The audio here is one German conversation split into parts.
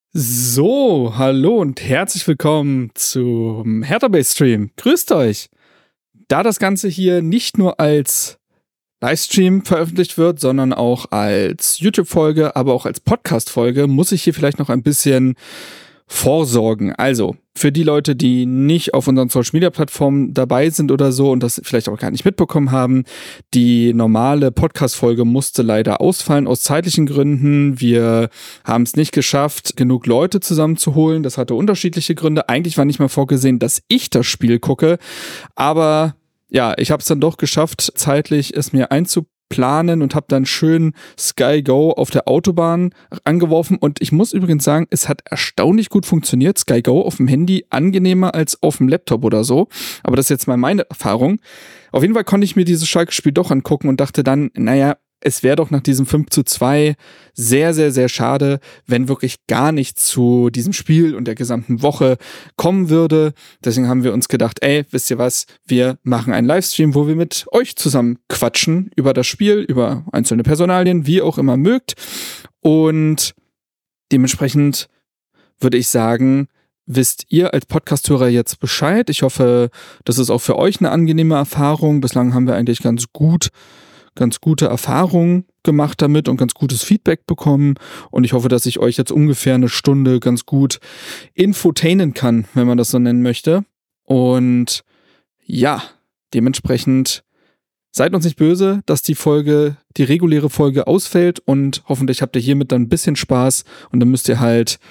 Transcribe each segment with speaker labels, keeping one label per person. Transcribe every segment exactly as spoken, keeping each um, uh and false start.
Speaker 1: So, hallo und herzlich willkommen zum Hertha Base Stream. Grüßt euch! Da das Ganze hier nicht nur als Livestream veröffentlicht wird, sondern auch als YouTube-Folge, aber auch als Podcast-Folge, muss ich hier vielleicht noch ein bisschen vorsorgen. Also, für die Leute, die nicht auf unseren Social-Media-Plattformen dabei sind oder so und das vielleicht auch gar nicht mitbekommen haben, die normale Podcast-Folge musste leider ausfallen aus zeitlichen Gründen. Wir haben es nicht geschafft, genug Leute zusammenzuholen. Das hatte unterschiedliche Gründe. Eigentlich war nicht mal vorgesehen, dass ich das Spiel gucke, aber ja, ich habe es dann doch geschafft, zeitlich es mir einzuplanen und habe dann schön Sky Go auf der Autobahn angeworfen. Und ich muss übrigens sagen, es hat erstaunlich gut funktioniert. Sky Go auf dem Handy angenehmer als auf dem Laptop oder so. Aber das ist jetzt mal meine Erfahrung. Auf jeden Fall konnte ich mir dieses Schalke-Spiel doch angucken und dachte dann, naja, es wäre doch nach diesem fünf zu zwei sehr, sehr, sehr schade, wenn wirklich gar nichts zu diesem Spiel und der gesamten Woche kommen würde. Deswegen haben wir uns gedacht, ey, wisst ihr was, wir machen einen Livestream, wo wir mit euch zusammen quatschen über das Spiel, über einzelne Personalien, wie auch immer mögt. Und dementsprechend würde ich sagen, wisst ihr als Podcast-Hörer jetzt Bescheid. Ich hoffe, das ist auch für euch eine angenehme Erfahrung. Bislang haben wir eigentlich ganz gut ganz gute Erfahrungen gemacht damit und ganz gutes Feedback bekommen. Und ich hoffe, dass ich euch jetzt ungefähr eine Stunde ganz gut infotainen kann, wenn man das so nennen möchte. Und ja, dementsprechend seid uns nicht böse, dass die Folge, die reguläre Folge ausfällt und hoffentlich habt ihr hiermit dann ein bisschen Spaß und dann müsst ihr halt,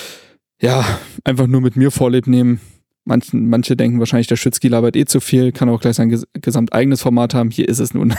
Speaker 1: ja, einfach nur mit mir Vorlieb nehmen. Manche, manche denken wahrscheinlich, der Schützki labert eh zu viel, kann auch gleich sein ges- gesamt eigenes Format haben. Hier ist es nun.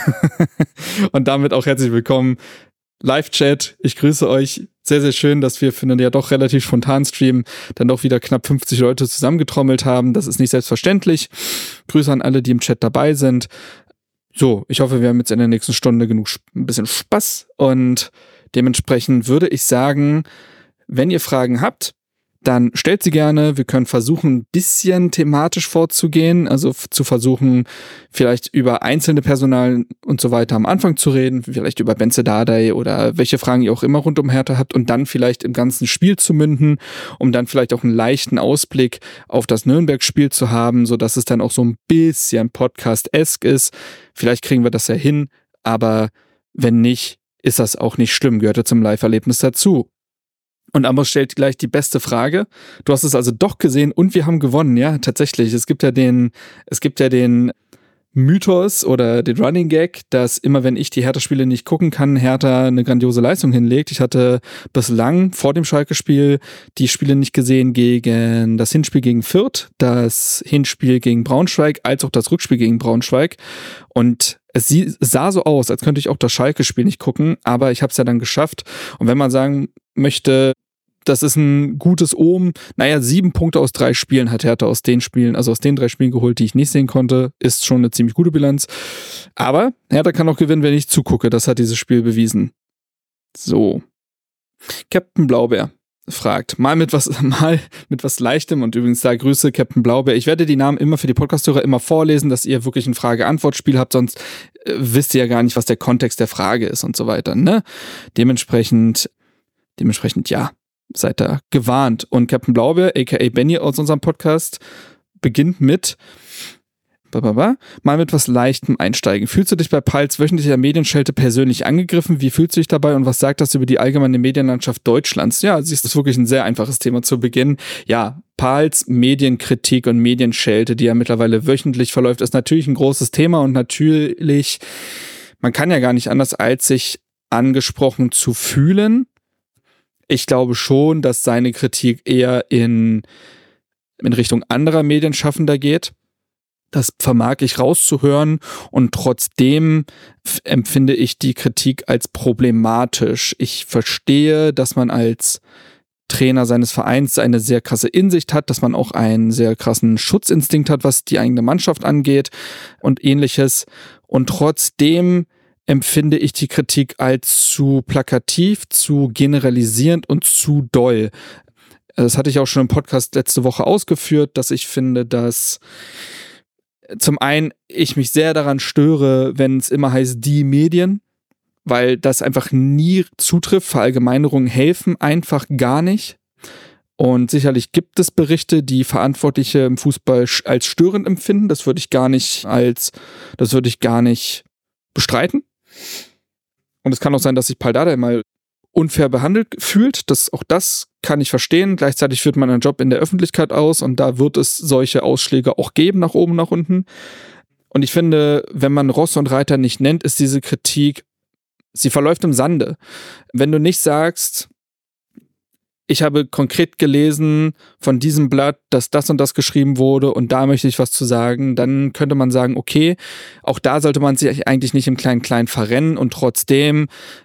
Speaker 1: Und damit auch herzlich willkommen. Live-Chat, ich grüße euch. Sehr, sehr schön, dass wir für einen ja doch relativ spontanen Stream dann doch wieder knapp fünfzig Leute zusammengetrommelt haben. Das ist nicht selbstverständlich. Grüße an alle, die im Chat dabei sind. So, ich hoffe, wir haben jetzt in der nächsten Stunde genug ein bisschen Spaß. Und dementsprechend würde ich sagen, wenn ihr Fragen habt, dann stellt sie gerne. Wir können versuchen, ein bisschen thematisch vorzugehen, also f- zu versuchen, vielleicht über einzelne Personal und so weiter am Anfang zu reden, vielleicht über Benze Dardai oder welche Fragen ihr auch immer rund um Hertha habt und dann vielleicht im ganzen Spiel zu münden, um dann vielleicht auch einen leichten Ausblick auf das Nürnberg-Spiel zu haben, sodass es dann auch so ein bisschen Podcast-esk ist. Vielleicht kriegen wir das ja hin, aber wenn nicht, ist das auch nicht schlimm, gehört ja zum Live-Erlebnis dazu. Und Amos stellt gleich die beste Frage. Du hast es also doch gesehen und wir haben gewonnen, ja, tatsächlich. Es gibt ja den, es gibt ja den Mythos oder den Running Gag, dass immer wenn ich die Hertha-Spiele nicht gucken kann, Hertha eine grandiose Leistung hinlegt. Ich hatte bislang vor dem Schalke-Spiel die Spiele nicht gesehen gegen das Hinspiel gegen Fürth, das Hinspiel gegen Braunschweig, als auch das Rückspiel gegen Braunschweig. Und es sah so aus, als könnte ich auch das Schalke-Spiel nicht gucken, aber ich habe es ja dann geschafft. Und wenn man sagen möchte, das ist ein gutes Omen. Naja, sieben Punkte aus drei Spielen hat Hertha aus den Spielen, also aus den drei Spielen geholt, die ich nicht sehen konnte. Ist schon eine ziemlich gute Bilanz. Aber Hertha kann auch gewinnen, wenn ich zugucke. Das hat dieses Spiel bewiesen. So. Captain Blaubeer fragt, mal mit was, mal mit was Leichtem und übrigens da Grüße, Captain Blaubeer. Ich werde die Namen immer für die Podcast-Hörer immer vorlesen, dass ihr wirklich ein Frage-Antwort-Spiel habt, sonst äh, wisst ihr ja gar nicht, was der Kontext der Frage ist und so weiter, ne? Dementsprechend, dementsprechend, ja. Seid da gewarnt. Und Captain Blaubeer, aka Benny aus unserem Podcast, beginnt mit bababa, mal mit was Leichtem einsteigen. Fühlst du dich bei Pals wöchentlicher Medienschelte persönlich angegriffen? Wie fühlst du dich dabei und was sagt das über die allgemeine Medienlandschaft Deutschlands? Ja, siehst du, das ist wirklich ein sehr einfaches Thema zu Beginn. Ja, Pals Medienkritik und Medienschelte, die ja mittlerweile wöchentlich verläuft, ist natürlich ein großes Thema und natürlich, man kann ja gar nicht anders, als sich angesprochen zu fühlen. Ich glaube schon, dass seine Kritik eher in, in Richtung anderer Medienschaffender geht. Das vermag ich rauszuhören und trotzdem f- empfinde ich die Kritik als problematisch. Ich verstehe, dass man als Trainer seines Vereins eine sehr krasse Insicht hat, dass man auch einen sehr krassen Schutzinstinkt hat, was die eigene Mannschaft angeht und ähnliches. Und trotzdem empfinde ich die Kritik als zu plakativ, zu generalisierend und zu doll. Das hatte ich auch schon im Podcast letzte Woche ausgeführt, dass ich finde, dass zum einen ich mich sehr daran störe, wenn es immer heißt, die Medien, weil das einfach nie zutrifft. Verallgemeinerungen helfen einfach gar nicht. Und sicherlich gibt es Berichte, die Verantwortliche im Fußball als störend empfinden. Das würde ich gar nicht als, das würde ich gar nicht bestreiten. Und es kann auch sein, dass sich Pal Dardai mal unfair behandelt fühlt. Das, auch das kann ich verstehen. Gleichzeitig führt man einen Job in der Öffentlichkeit aus und da wird es solche Ausschläge auch geben, nach oben, nach unten. Und ich finde, wenn man Ross und Reiter nicht nennt, ist diese Kritik, sie verläuft im Sande. Wenn du nicht sagst, ich habe konkret gelesen von diesem Blatt, dass das und das geschrieben wurde und da möchte ich was zu sagen, dann könnte man sagen, okay, auch da sollte man sich eigentlich nicht im Klein-Klein verrennen und trotzdem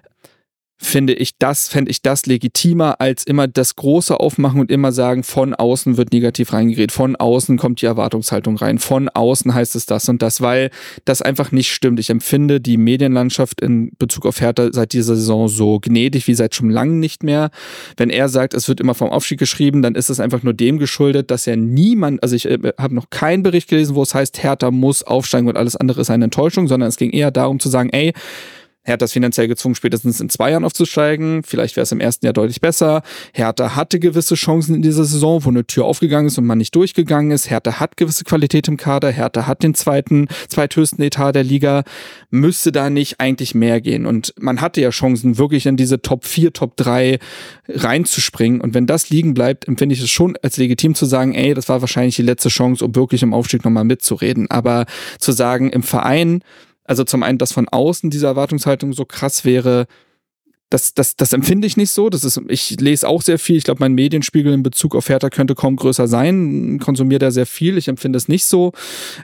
Speaker 1: finde ich das, fände ich das legitimer, als immer das Große aufmachen und immer sagen, von außen wird negativ reingeredet, von außen kommt die Erwartungshaltung rein, von außen heißt es das und das, weil das einfach nicht stimmt. Ich empfinde die Medienlandschaft in Bezug auf Hertha seit dieser Saison so gnädig wie seit schon lange nicht mehr. Wenn er sagt, es wird immer vom Aufstieg geschrieben, dann ist es einfach nur dem geschuldet, dass ja niemand, also ich äh, habe noch keinen Bericht gelesen, wo es heißt, Hertha muss aufsteigen und alles andere ist eine Enttäuschung, sondern es ging eher darum zu sagen, ey, Hertha ist finanziell gezwungen, spätestens in zwei Jahren aufzusteigen. Vielleicht wäre es im ersten Jahr deutlich besser. Hertha hatte gewisse Chancen in dieser Saison, wo eine Tür aufgegangen ist und man nicht durchgegangen ist. Hertha hat gewisse Qualität im Kader. Hertha hat den zweiten, zweithöchsten Etat der Liga. Müsste da nicht eigentlich mehr gehen? Und man hatte ja Chancen, wirklich in diese Top vier, Top drei reinzuspringen. Und wenn das liegen bleibt, empfinde ich es schon als legitim zu sagen, ey, das war wahrscheinlich die letzte Chance, um wirklich im Aufstieg nochmal mitzureden. Aber zu sagen, im Verein, also zum einen, dass von außen diese Erwartungshaltung so krass wäre, das, das, das empfinde ich nicht so. Das ist, ich lese auch sehr viel. Ich glaube, mein Medienspiegel in Bezug auf Hertha könnte kaum größer sein. Konsumiert da sehr viel. Ich empfinde es nicht so.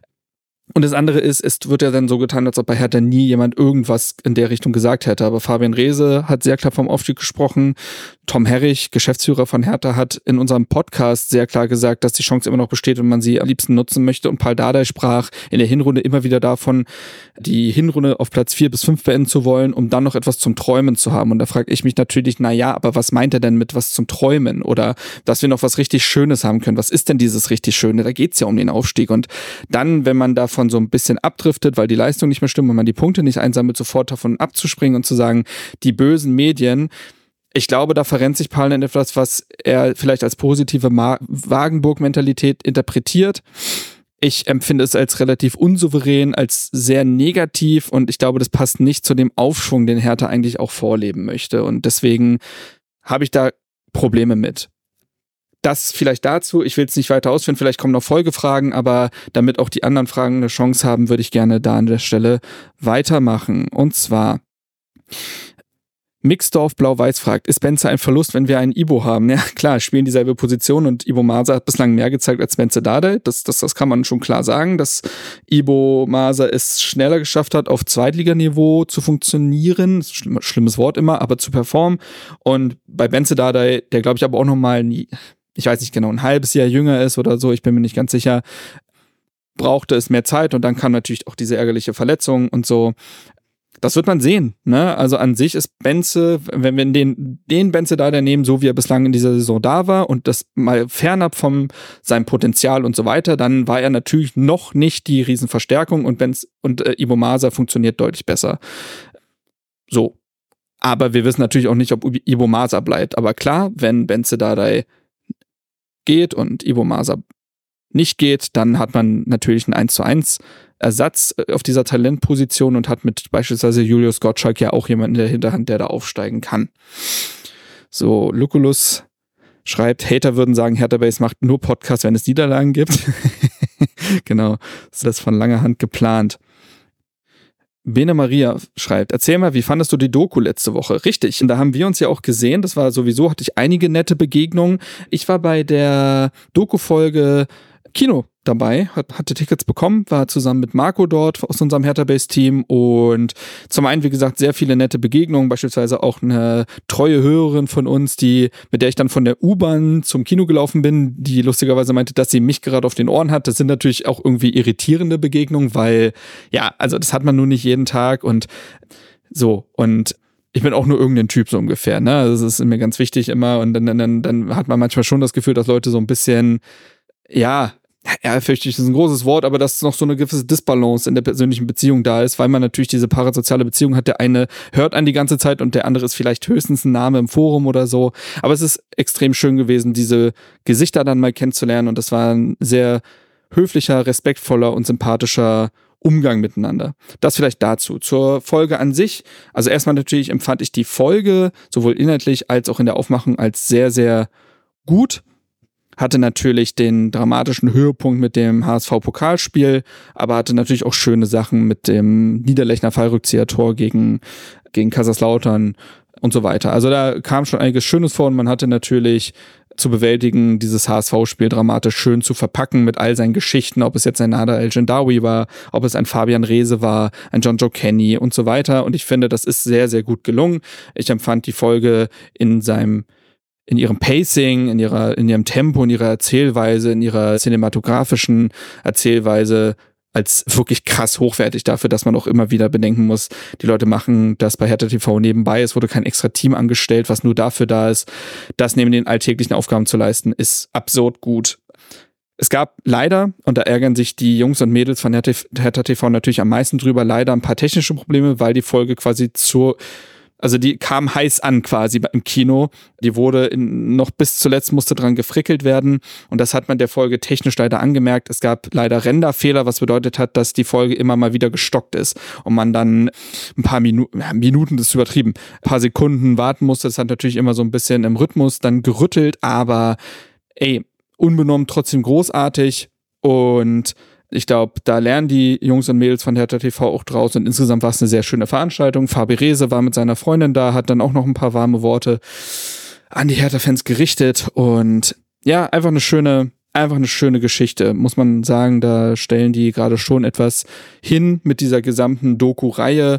Speaker 1: Und das andere ist, es wird ja dann so getan, als ob bei Hertha nie jemand irgendwas in der Richtung gesagt hätte. Aber Fabian Reese hat sehr klar vom Aufstieg gesprochen. Tom Herrich, Geschäftsführer von Hertha, hat in unserem Podcast sehr klar gesagt, dass die Chance immer noch besteht und man sie am liebsten nutzen möchte. Und Pal Dardai sprach in der Hinrunde immer wieder davon, die Hinrunde auf Platz vier bis fünf beenden zu wollen, um dann noch etwas zum Träumen zu haben. Und da frage ich mich natürlich, na ja, aber was meint er denn mit was zum Träumen? Oder dass wir noch was richtig Schönes haben können. Was ist denn dieses richtig Schöne? Da geht's ja um den Aufstieg. Und dann, wenn man davon so ein bisschen abdriftet, weil die Leistung nicht mehr stimmt und man die Punkte nicht einsammelt, sofort davon abzuspringen und zu sagen, die bösen Medien, ich glaube, da verrennt sich Pal in etwas, was er vielleicht als positive Ma- Wagenburg-Mentalität interpretiert. Ich empfinde es als relativ unsouverän, als sehr negativ und ich glaube, das passt nicht zu dem Aufschwung, den Hertha eigentlich auch vorleben möchte. Und deswegen habe ich da Probleme mit. Das vielleicht dazu, ich will es nicht weiter ausführen, vielleicht kommen noch Folgefragen, aber damit auch die anderen Fragen eine Chance haben, würde ich gerne da an der Stelle weitermachen. Und zwar Mixdorf Blau-Weiß fragt, ist Benze ein Verlust, wenn wir einen Ibo haben? Ja klar, spielen dieselbe Position und Ibo Maser hat bislang mehr gezeigt als Benze Dardai. Das, das, das kann man schon klar sagen, dass Ibo Maser es schneller geschafft hat, auf Zweitliganiveau zu funktionieren. Schlimm, schlimmes Wort immer, aber zu performen. Und bei Benze Dardai, der glaube ich aber auch nochmal, ich weiß nicht genau, ein halbes Jahr jünger ist oder so, ich bin mir nicht ganz sicher, brauchte es mehr Zeit und dann kam natürlich auch diese ärgerliche Verletzung und so. Das wird man sehen, ne? Also an sich ist Benze, wenn wir den, den Benze Dardai nehmen, so wie er bislang in dieser Saison da war und das mal fernab von seinem Potenzial und so weiter, dann war er natürlich noch nicht die Riesenverstärkung und Benz und äh, Ibo Maser funktioniert deutlich besser. So. Aber wir wissen natürlich auch nicht, ob Ibo Maser bleibt. Aber klar, wenn Benze Dardai geht und Ibo Maser nicht geht, dann hat man natürlich einen eins zu eins Ersatz auf dieser Talentposition und hat mit beispielsweise Julius Gottschalk ja auch jemanden in der Hinterhand, der da aufsteigen kann. So, Lucullus schreibt, Hater würden sagen, Hertha Base macht nur Podcasts, wenn es Niederlagen gibt. Genau, das ist von langer Hand geplant. Bene Maria schreibt, erzähl mal, wie fandest du die Doku letzte Woche? Richtig, und da haben wir uns ja auch gesehen, das war sowieso, hatte ich einige nette Begegnungen. Ich war bei der Doku-Folge Kino dabei, hat, hatte Tickets bekommen, war zusammen mit Marco dort aus unserem Hertha-Base-Team und zum einen, wie gesagt, sehr viele nette Begegnungen, beispielsweise auch eine treue Hörerin von uns, die mit der ich dann von der U-Bahn zum Kino gelaufen bin, die lustigerweise meinte, dass sie mich gerade auf den Ohren hat. Das sind natürlich auch irgendwie irritierende Begegnungen, weil, ja, also das hat man nun nicht jeden Tag und so und ich bin auch nur irgendein Typ so ungefähr, ne, das ist mir ganz wichtig immer und dann, dann, dann hat man manchmal schon das Gefühl, dass Leute so ein bisschen, ja, ehrfürchtig ist ein großes Wort, aber dass noch so eine gewisse Disbalance in der persönlichen Beziehung da ist, weil man natürlich diese parasoziale Beziehung hat. Der eine hört einen die ganze Zeit und der andere ist vielleicht höchstens ein Name im Forum oder so. Aber es ist extrem schön gewesen, diese Gesichter dann mal kennenzulernen und das war ein sehr höflicher, respektvoller und sympathischer Umgang miteinander. Das vielleicht dazu. Zur Folge an sich. Also erstmal natürlich empfand ich die Folge sowohl inhaltlich als auch in der Aufmachung als sehr, sehr gut. Hatte natürlich den dramatischen Höhepunkt mit dem H S V-Pokalspiel, aber hatte natürlich auch schöne Sachen mit dem Niederlechner Fallrückzieher-Tor gegen, gegen Kaiserslautern und so weiter. Also da kam schon einiges Schönes vor und man hatte natürlich zu bewältigen, dieses H S V-Spiel dramatisch schön zu verpacken mit all seinen Geschichten, ob es jetzt ein Nader El-Gendawi war, ob es ein Fabian Reese war, ein John Joe Kenny und so weiter. Und ich finde, das ist sehr, sehr gut gelungen. Ich empfand die Folge in seinem in ihrem Pacing, in ihrer, in ihrem Tempo, in ihrer Erzählweise, in ihrer cinematografischen Erzählweise als wirklich krass hochwertig dafür, dass man auch immer wieder bedenken muss, die Leute machen das bei Hertha T V nebenbei, es wurde kein extra Team angestellt, was nur dafür da ist, das neben den alltäglichen Aufgaben zu leisten, ist absurd gut. Es gab leider, und da ärgern sich die Jungs und Mädels von Hertha T V natürlich am meisten drüber, leider ein paar technische Probleme, weil die Folge quasi zur Also die kam heiß an quasi im Kino. Die wurde in, noch bis zuletzt musste dran gefrickelt werden. Und das hat man der Folge technisch leider angemerkt. Es gab leider Renderfehler, was bedeutet hat, dass die Folge immer mal wieder gestockt ist. Und man dann ein paar Minuten, ja, Minuten ist übertrieben, ein paar Sekunden warten musste. Das hat natürlich immer so ein bisschen im Rhythmus dann gerüttelt. Aber ey, unbenommen trotzdem großartig. Und ich glaube, da lernen die Jungs und Mädels von Hertha T V auch draus und insgesamt war es eine sehr schöne Veranstaltung. Fabi Reese war mit seiner Freundin da, hat dann auch noch ein paar warme Worte an die Hertha-Fans gerichtet und ja, einfach eine schöne, einfach eine schöne Geschichte, muss man sagen. Da stellen die gerade schon etwas hin mit dieser gesamten Doku-Reihe,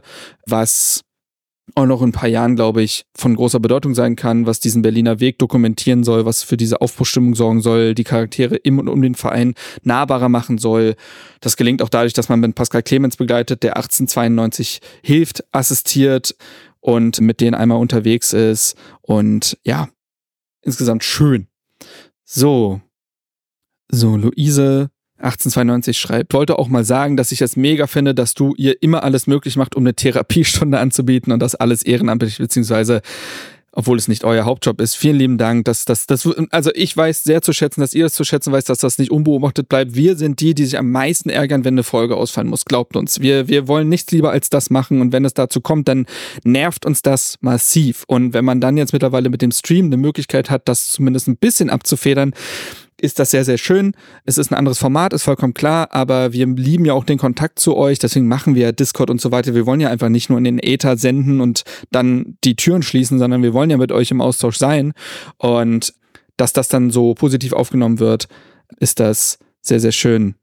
Speaker 1: was auch noch in ein paar Jahren, glaube ich, von großer Bedeutung sein kann, was diesen Berliner Weg dokumentieren soll, was für diese Aufbruchstimmung sorgen soll, die Charaktere im und um den Verein nahbarer machen soll. Das gelingt auch dadurch, dass man mit Pascal Clemens begleitet, der achtzehnhundertzweiundneunzig hilft, assistiert und mit denen einmal unterwegs ist. Und ja, insgesamt schön. So, so Luise achtzehnhundertzweiundneunzig schreibt, wollte auch mal sagen, dass ich es mega finde, dass du ihr immer alles möglich macht, um eine Therapiestunde anzubieten und das alles ehrenamtlich, beziehungsweise obwohl es nicht euer Hauptjob ist. Vielen lieben Dank, dass das, das, also ich weiß sehr zu schätzen, dass ihr das zu schätzen weißt, dass das nicht unbeobachtet bleibt. Wir sind die, die sich am meisten ärgern, wenn eine Folge ausfallen muss. Glaubt uns. Wir, wir wollen nichts lieber als das machen und wenn es dazu kommt, dann nervt uns das massiv. Und wenn man dann jetzt mittlerweile mit dem Stream eine Möglichkeit hat, das zumindest ein bisschen abzufedern, ist das sehr, sehr schön. Es ist ein anderes Format, ist vollkommen klar, aber wir lieben ja auch den Kontakt zu euch, deswegen machen wir Discord und so weiter. Wir wollen ja einfach nicht nur in den Äther senden und dann die Türen schließen, sondern wir wollen ja mit euch im Austausch sein. Und dass das dann so positiv aufgenommen wird, ist das sehr, sehr schön.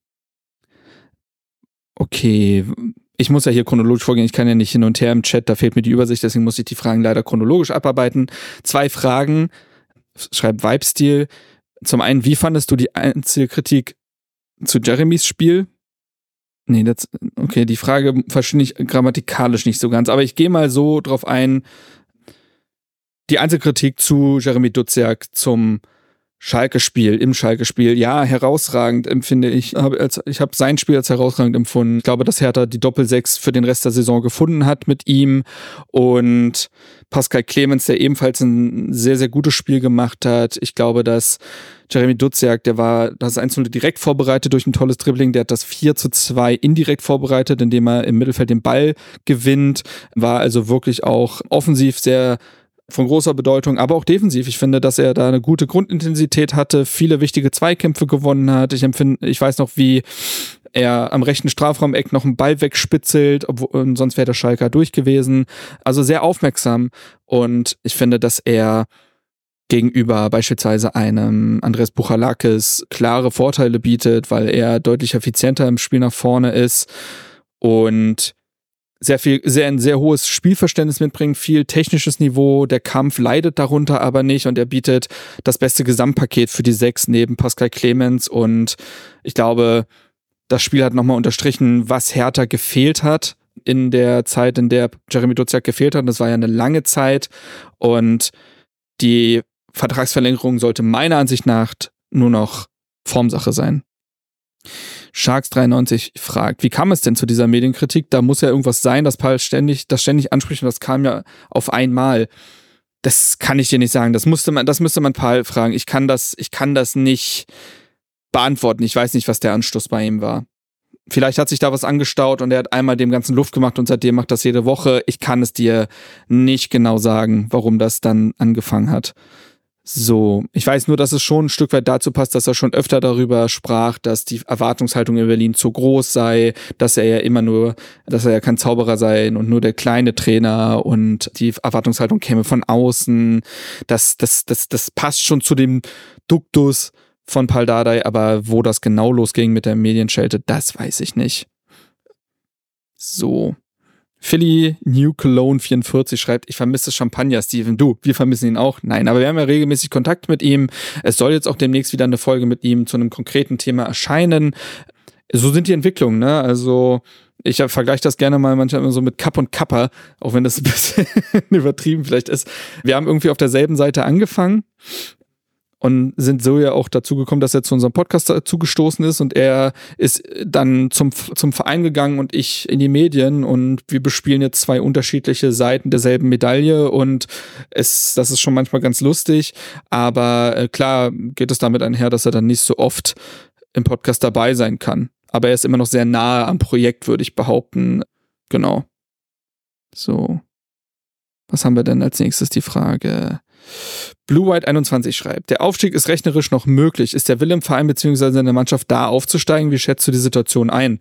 Speaker 1: Okay, ich muss ja hier chronologisch vorgehen, ich kann ja nicht hin und her im Chat, da fehlt mir die Übersicht, deswegen muss ich die Fragen leider chronologisch abarbeiten. Zwei Fragen, schreibt Vibestil. Zum einen, wie fandest du die Einzelkritik zu Jeremys Spiel? Nee, das, okay, die Frage verstehe ich grammatikalisch nicht so ganz, aber ich gehe mal so drauf ein. Die Einzelkritik zu Jeremy Duziak zum Schalke-Spiel, im Schalke-Spiel, ja, herausragend empfinde ich. Ich habe sein Spiel als herausragend empfunden. Ich glaube, dass Hertha die Doppel-Sechs für den Rest der Saison gefunden hat mit ihm und Pascal Clemens, der ebenfalls ein sehr, sehr gutes Spiel gemacht hat. Ich glaube, dass Jeremy Duziak, der war das eins zu null direkt vorbereitet durch ein tolles Dribbling, der hat das vier zu zwei indirekt vorbereitet, indem er im Mittelfeld den Ball gewinnt, war also wirklich auch offensiv sehr von großer Bedeutung, aber auch defensiv. Ich finde, dass er da eine gute Grundintensität hatte, viele wichtige Zweikämpfe gewonnen hat. Ich empfinde, ich weiß noch, wie er am rechten Strafraumeck noch einen Ball wegspitzelt, obwohl, sonst wäre der Schalker durch gewesen. Also sehr aufmerksam und ich finde, dass er gegenüber beispielsweise einem Andreas Buchalakis klare Vorteile bietet, weil er deutlich effizienter im Spiel nach vorne ist und sehr viel, sehr ein sehr hohes Spielverständnis mitbringt, viel technisches Niveau, der Kampf leidet darunter aber nicht und er bietet das beste Gesamtpaket für die Sechs neben Pascal Clemens und ich glaube, das Spiel hat nochmal unterstrichen, was Hertha gefehlt hat in der Zeit, in der Jeremy Duziak gefehlt hat. Das war ja eine lange Zeit und die Vertragsverlängerung sollte meiner Ansicht nach nur noch Formsache sein. Sharks dreiundneunzig fragt, wie kam es denn zu dieser Medienkritik? Da muss ja irgendwas sein, das Paul ständig, das ständig anspricht und das kam ja auf einmal. Das kann ich dir nicht sagen. Das musste man, das müsste man Paul fragen. Ich kann das, ich kann das nicht beantworten. Ich weiß nicht, was der Anstoß bei ihm war. Vielleicht hat sich da was angestaut und er hat einmal dem ganzen Luft gemacht und seitdem macht das jede Woche. Ich kann es dir nicht genau sagen, warum das dann angefangen hat. So, ich weiß nur, dass es schon ein Stück weit dazu passt, dass er schon öfter darüber sprach, dass die Erwartungshaltung in Berlin zu groß sei, dass er ja immer nur, dass er ja kein Zauberer sei und nur der kleine Trainer und die Erwartungshaltung käme von außen. Das, das, das, das passt schon zu dem Duktus von Pal Dardai, aber wo das genau losging mit der Medienschelte, das weiß ich nicht. So. Philly New Cologne vierundvierzig schreibt, ich vermisse Champagner, Steven. Du, wir vermissen ihn auch. Nein, aber wir haben ja regelmäßig Kontakt mit ihm. Es soll jetzt auch demnächst wieder eine Folge mit ihm zu einem konkreten Thema erscheinen. So sind die Entwicklungen, ne? Also ich vergleiche das gerne mal manchmal immer so mit Kapp und Kappa, auch wenn das ein bisschen übertrieben vielleicht ist. Wir haben irgendwie auf derselben Seite angefangen und sind so ja auch dazu gekommen, dass er zu unserem Podcast dazugestoßen ist und er ist dann zum, zum Verein gegangen und ich in die Medien und wir bespielen jetzt zwei unterschiedliche Seiten derselben Medaille und es, das ist schon manchmal ganz lustig, aber äh, klar geht es damit einher, dass er dann nicht so oft im Podcast dabei sein kann. Aber er ist immer noch sehr nahe am Projekt, würde ich behaupten. Genau. So. Was haben wir denn als nächstes? Die Frage. Blue White einundzwanzig schreibt, der Aufstieg ist rechnerisch noch möglich. Ist der Wille im Verein bzw. in der Mannschaft da aufzusteigen? Wie schätzt du die Situation ein?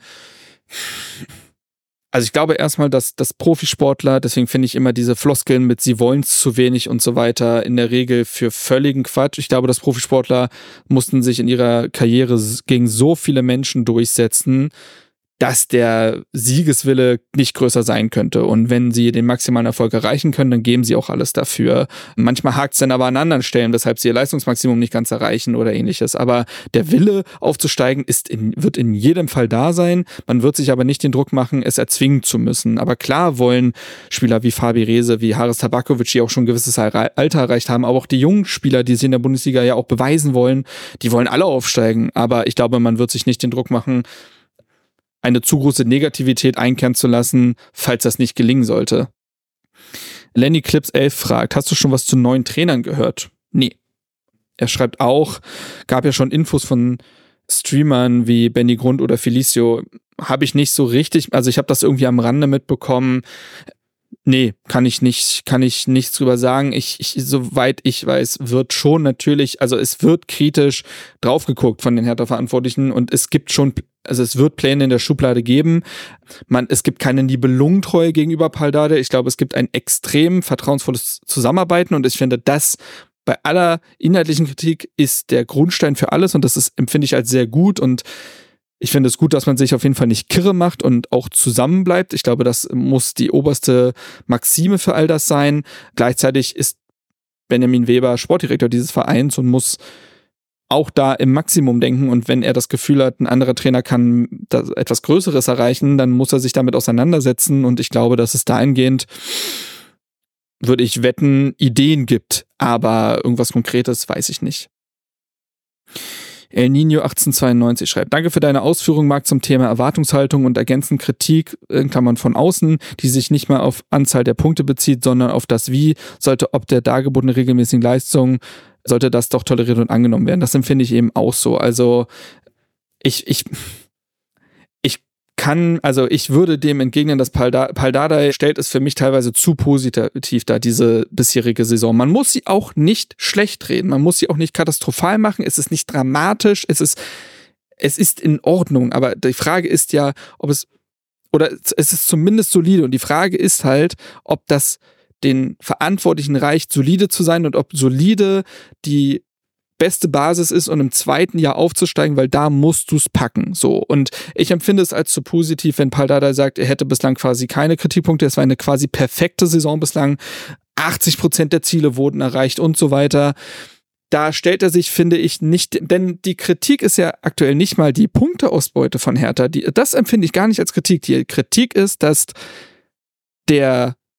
Speaker 1: Also ich glaube erstmal, dass, dass Profisportler, deswegen finde ich immer diese Floskeln mit sie wollen es zu wenig und so weiter in der Regel für völligen Quatsch. Ich glaube, dass Profisportler mussten sich in ihrer Karriere gegen so viele Menschen durchsetzen, dass der Siegeswille nicht größer sein könnte. Und wenn sie den maximalen Erfolg erreichen können, dann geben sie auch alles dafür. Manchmal hakt es dann aber an anderen Stellen, weshalb sie ihr Leistungsmaximum nicht ganz erreichen oder ähnliches. Aber der Wille aufzusteigen ist in, wird in jedem Fall da sein. Man wird sich aber nicht den Druck machen, es erzwingen zu müssen. Aber klar wollen Spieler wie Fabi Rehse, wie Haris Tabakovic, die auch schon ein gewisses Alter erreicht haben, aber auch die jungen Spieler, die sie in der Bundesliga ja auch beweisen wollen, die wollen alle aufsteigen. Aber ich glaube, man wird sich nicht den Druck machen, eine zu große Negativität einkehren zu lassen, falls das nicht gelingen sollte. Lenny Clips elf fragt, hast du schon was zu neuen Trainern gehört? Nee. Er schreibt auch, gab ja schon Infos von Streamern wie Benny Grund oder Felicio. Habe ich nicht so richtig, also ich habe das irgendwie am Rande mitbekommen. Nee, kann ich nicht, kann ich nichts drüber sagen. Ich, ich, soweit ich weiß, wird schon natürlich, also es wird kritisch drauf geguckt von den Hertha-Verantwortlichen und es gibt schon, also es wird Pläne in der Schublade geben. Man, es gibt keine Nibelungentreue gegenüber Pal Dardai. Ich glaube, es gibt ein extrem vertrauensvolles Zusammenarbeiten und ich finde, das bei aller inhaltlichen Kritik ist der Grundstein für alles und das ist, empfinde ich als sehr gut und ich finde es gut, dass man sich auf jeden Fall nicht kirre macht und auch zusammenbleibt. Ich glaube, das muss die oberste Maxime für all das sein. Gleichzeitig ist Benjamin Weber Sportdirektor dieses Vereins und muss auch da im Maximum denken. Und wenn er das Gefühl hat, ein anderer Trainer kann das etwas Größeres erreichen, dann muss er sich damit auseinandersetzen. Und ich glaube, dass es dahingehend, würde ich wetten, Ideen gibt. Aber irgendwas Konkretes weiß ich nicht. El Nino achtzehnhundertzweiundneunzig schreibt, danke für deine Ausführungen, Marc, zum Thema Erwartungshaltung und ergänzend Kritik, in Klammern von außen, die sich nicht mehr auf Anzahl der Punkte bezieht, sondern auf das Wie, sollte ob der dargebotene regelmäßigen Leistung, sollte das doch toleriert und angenommen werden. Das empfinde ich eben auch so. Also ich, ich, ich kann, also ich würde dem entgegnen, dass Pal Dardai stellt es für mich teilweise zu positiv dar, diese bisherige Saison. Man muss sie auch nicht schlecht reden, man muss sie auch nicht katastrophal machen, es ist nicht dramatisch, es ist, es ist in Ordnung, aber die Frage ist ja, ob es, oder es ist zumindest solide und die Frage ist halt, ob das den Verantwortlichen reicht, solide zu sein und ob solide die beste Basis ist, um im zweiten Jahr aufzusteigen, weil da musst du es packen. So. Und ich empfinde es als zu positiv, wenn Pal Dardai sagt, er hätte bislang quasi keine Kritikpunkte, es war eine quasi perfekte Saison bislang, achtzig Prozent der Ziele wurden erreicht und so weiter. Da stellt er sich, finde ich, nicht, denn die Kritik ist ja aktuell nicht mal die Punkteausbeute von Hertha. Die, das empfinde ich gar nicht als Kritik. Die Kritik ist, dass der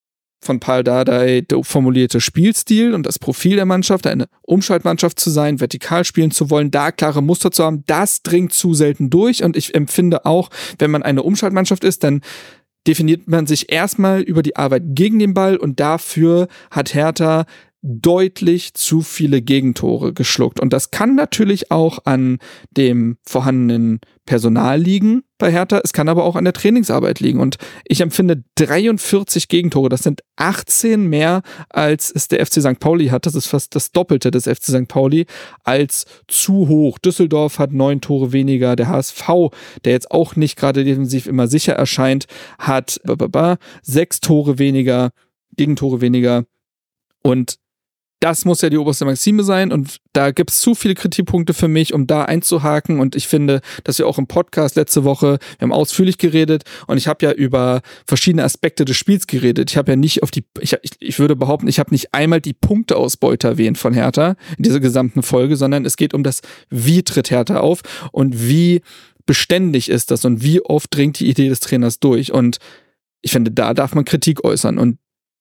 Speaker 1: von Paul Dardai der formulierte Spielstil und das Profil der Mannschaft, eine Umschaltmannschaft zu sein, vertikal spielen zu wollen, da klare Muster zu haben, das dringt zu selten durch. Und ich empfinde auch, wenn man eine Umschaltmannschaft ist, dann definiert man sich erstmal über die Arbeit gegen den Ball und dafür hat Hertha deutlich zu viele Gegentore geschluckt. Und das kann natürlich auch an dem vorhandenen Personal liegen bei Hertha. Es kann aber auch an der Trainingsarbeit liegen. Und ich empfinde dreiundvierzig Gegentore. Das sind achtzehn mehr, als es der F C Sankt Pauli hat. Das ist fast das Doppelte des F C Sankt Pauli als zu hoch. Düsseldorf hat neun Tore weniger. Der H S V, der jetzt auch nicht gerade defensiv immer sicher erscheint, hat sechs Tore weniger, Gegentore weniger. Und das muss ja die oberste Maxime sein und da gibt es zu viele Kritikpunkte für mich, um da einzuhaken und ich finde, dass wir auch im Podcast letzte Woche, wir haben ausführlich geredet und ich habe ja über verschiedene Aspekte des Spiels geredet. Ich habe ja nicht auf die, ich, ich, ich würde behaupten, ich habe nicht einmal die Punkteausbeute erwähnt von Hertha in dieser gesamten Folge, sondern es geht um das, wie tritt Hertha auf und wie beständig ist das und wie oft dringt die Idee des Trainers durch und ich finde, da darf man Kritik äußern und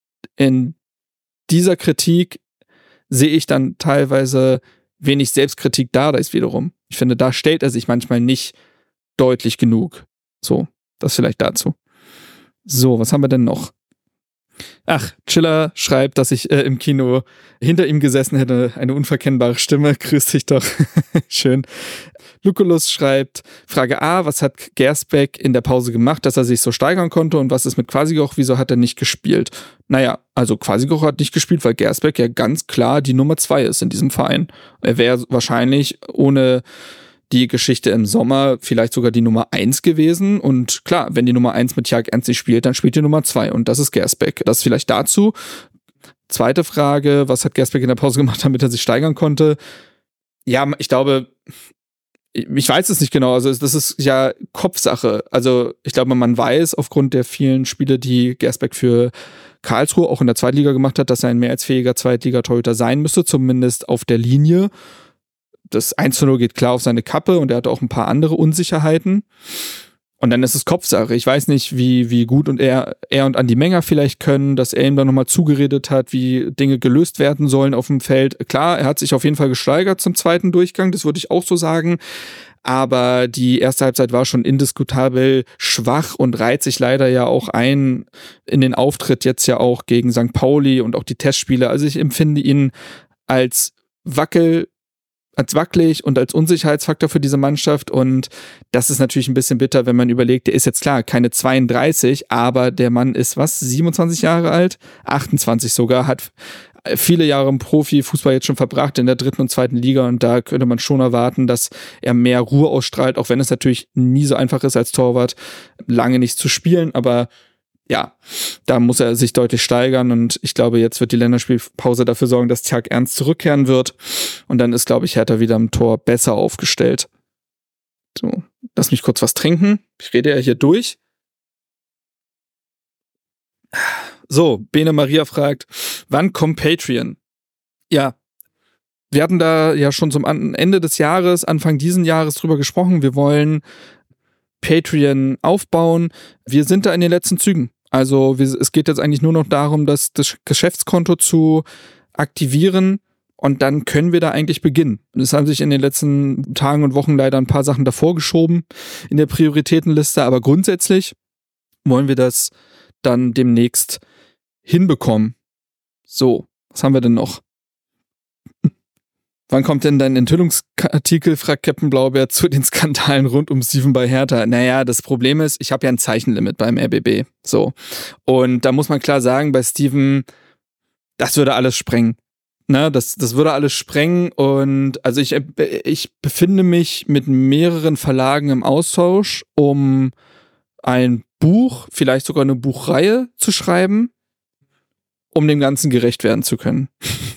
Speaker 1: in dieser Kritik sehe ich dann teilweise wenig Selbstkritik da, da ist wiederum. Ich finde, da stellt er sich manchmal nicht deutlich genug. So, das vielleicht dazu. So, was haben wir denn noch? Ach, Chiller schreibt, dass ich äh, im Kino hinter ihm gesessen hätte, eine unverkennbare Stimme. Grüß dich doch. Schön. Lucullus schreibt, Frage A, was hat Gersbeck in der Pause gemacht, dass er sich so steigern konnte und was ist mit Quasigoch, wieso hat er nicht gespielt? Naja, also Quasigoch hat nicht gespielt, weil Gersbeck ja ganz klar die Nummer zwei ist in diesem Verein. Er wäre wahrscheinlich ohne die Geschichte im Sommer vielleicht sogar die Nummer eins gewesen und klar, wenn die Nummer eins mit Tjark Ernst nicht spielt, dann spielt die Nummer zwei und das ist Gersbeck. Das vielleicht dazu. Zweite Frage, was hat Gersbeck in der Pause gemacht, damit er sich steigern konnte? Ja, ich glaube, ich weiß es nicht genau, also das ist ja Kopfsache. Also ich glaube, man weiß aufgrund der vielen Spiele, die Gersbeck für Karlsruhe auch in der Zweitliga gemacht hat, dass er ein mehrheitsfähiger Zweitliga-Torhüter sein müsste, zumindest auf der Linie. Das eins zu null geht klar auf seine Kappe und er hat auch ein paar andere Unsicherheiten. Und dann ist es Kopfsache. Ich weiß nicht, wie, wie gut und er, er und Andi Menger vielleicht können, dass er ihm dann nochmal zugeredet hat, wie Dinge gelöst werden sollen auf dem Feld. Klar, er hat sich auf jeden Fall gesteigert zum zweiten Durchgang, das würde ich auch so sagen. Aber die erste Halbzeit war schon indiskutabel schwach und reiht sich leider ja auch ein in den Auftritt jetzt ja auch gegen Sankt Pauli und auch die Testspiele. Also ich empfinde ihn als Wackel als wackelig und als Unsicherheitsfaktor für diese Mannschaft und das ist natürlich ein bisschen bitter, wenn man überlegt, der ist jetzt klar keine zweiunddreißig, aber der Mann ist was, siebenundzwanzig Jahre alt? achtundzwanzig sogar, hat viele Jahre im Profifußball jetzt schon verbracht in der dritten und zweiten Liga und da könnte man schon erwarten, dass er mehr Ruhe ausstrahlt, auch wenn es natürlich nie so einfach ist als Torwart, lange nicht zu spielen, aber ja, da muss er sich deutlich steigern und ich glaube, jetzt wird die Länderspielpause dafür sorgen, dass Tjark Ernst zurückkehren wird und dann ist, glaube ich, Hertha wieder im Tor besser aufgestellt. So, lass mich kurz was trinken. Ich rede ja hier durch. So, Bene Maria fragt, wann kommt Patreon? Ja, wir hatten da ja schon zum Ende des Jahres, Anfang diesen Jahres drüber gesprochen. Wir wollen Patreon aufbauen. Wir sind da in den letzten Zügen. Also wir, es geht jetzt eigentlich nur noch darum, das, das Geschäftskonto zu aktivieren und dann können wir da eigentlich beginnen. Es haben sich in den letzten Tagen und Wochen leider ein paar Sachen davor geschoben in der Prioritätenliste, aber grundsätzlich wollen wir das dann demnächst hinbekommen. So, was haben wir denn noch? Wann kommt denn dein Enthüllungsartikel, fragt Captain Blaubeer, zu den Skandalen rund um Steven bei Hertha? Naja, das Problem ist, ich habe ja ein Zeichenlimit beim R B B. So. Und da muss man klar sagen, bei Steven, das würde alles sprengen. Ne, das, das würde alles sprengen und also ich, ich befinde mich mit mehreren Verlagen im Austausch, um ein Buch, vielleicht sogar eine Buchreihe zu schreiben, um dem Ganzen gerecht werden zu können.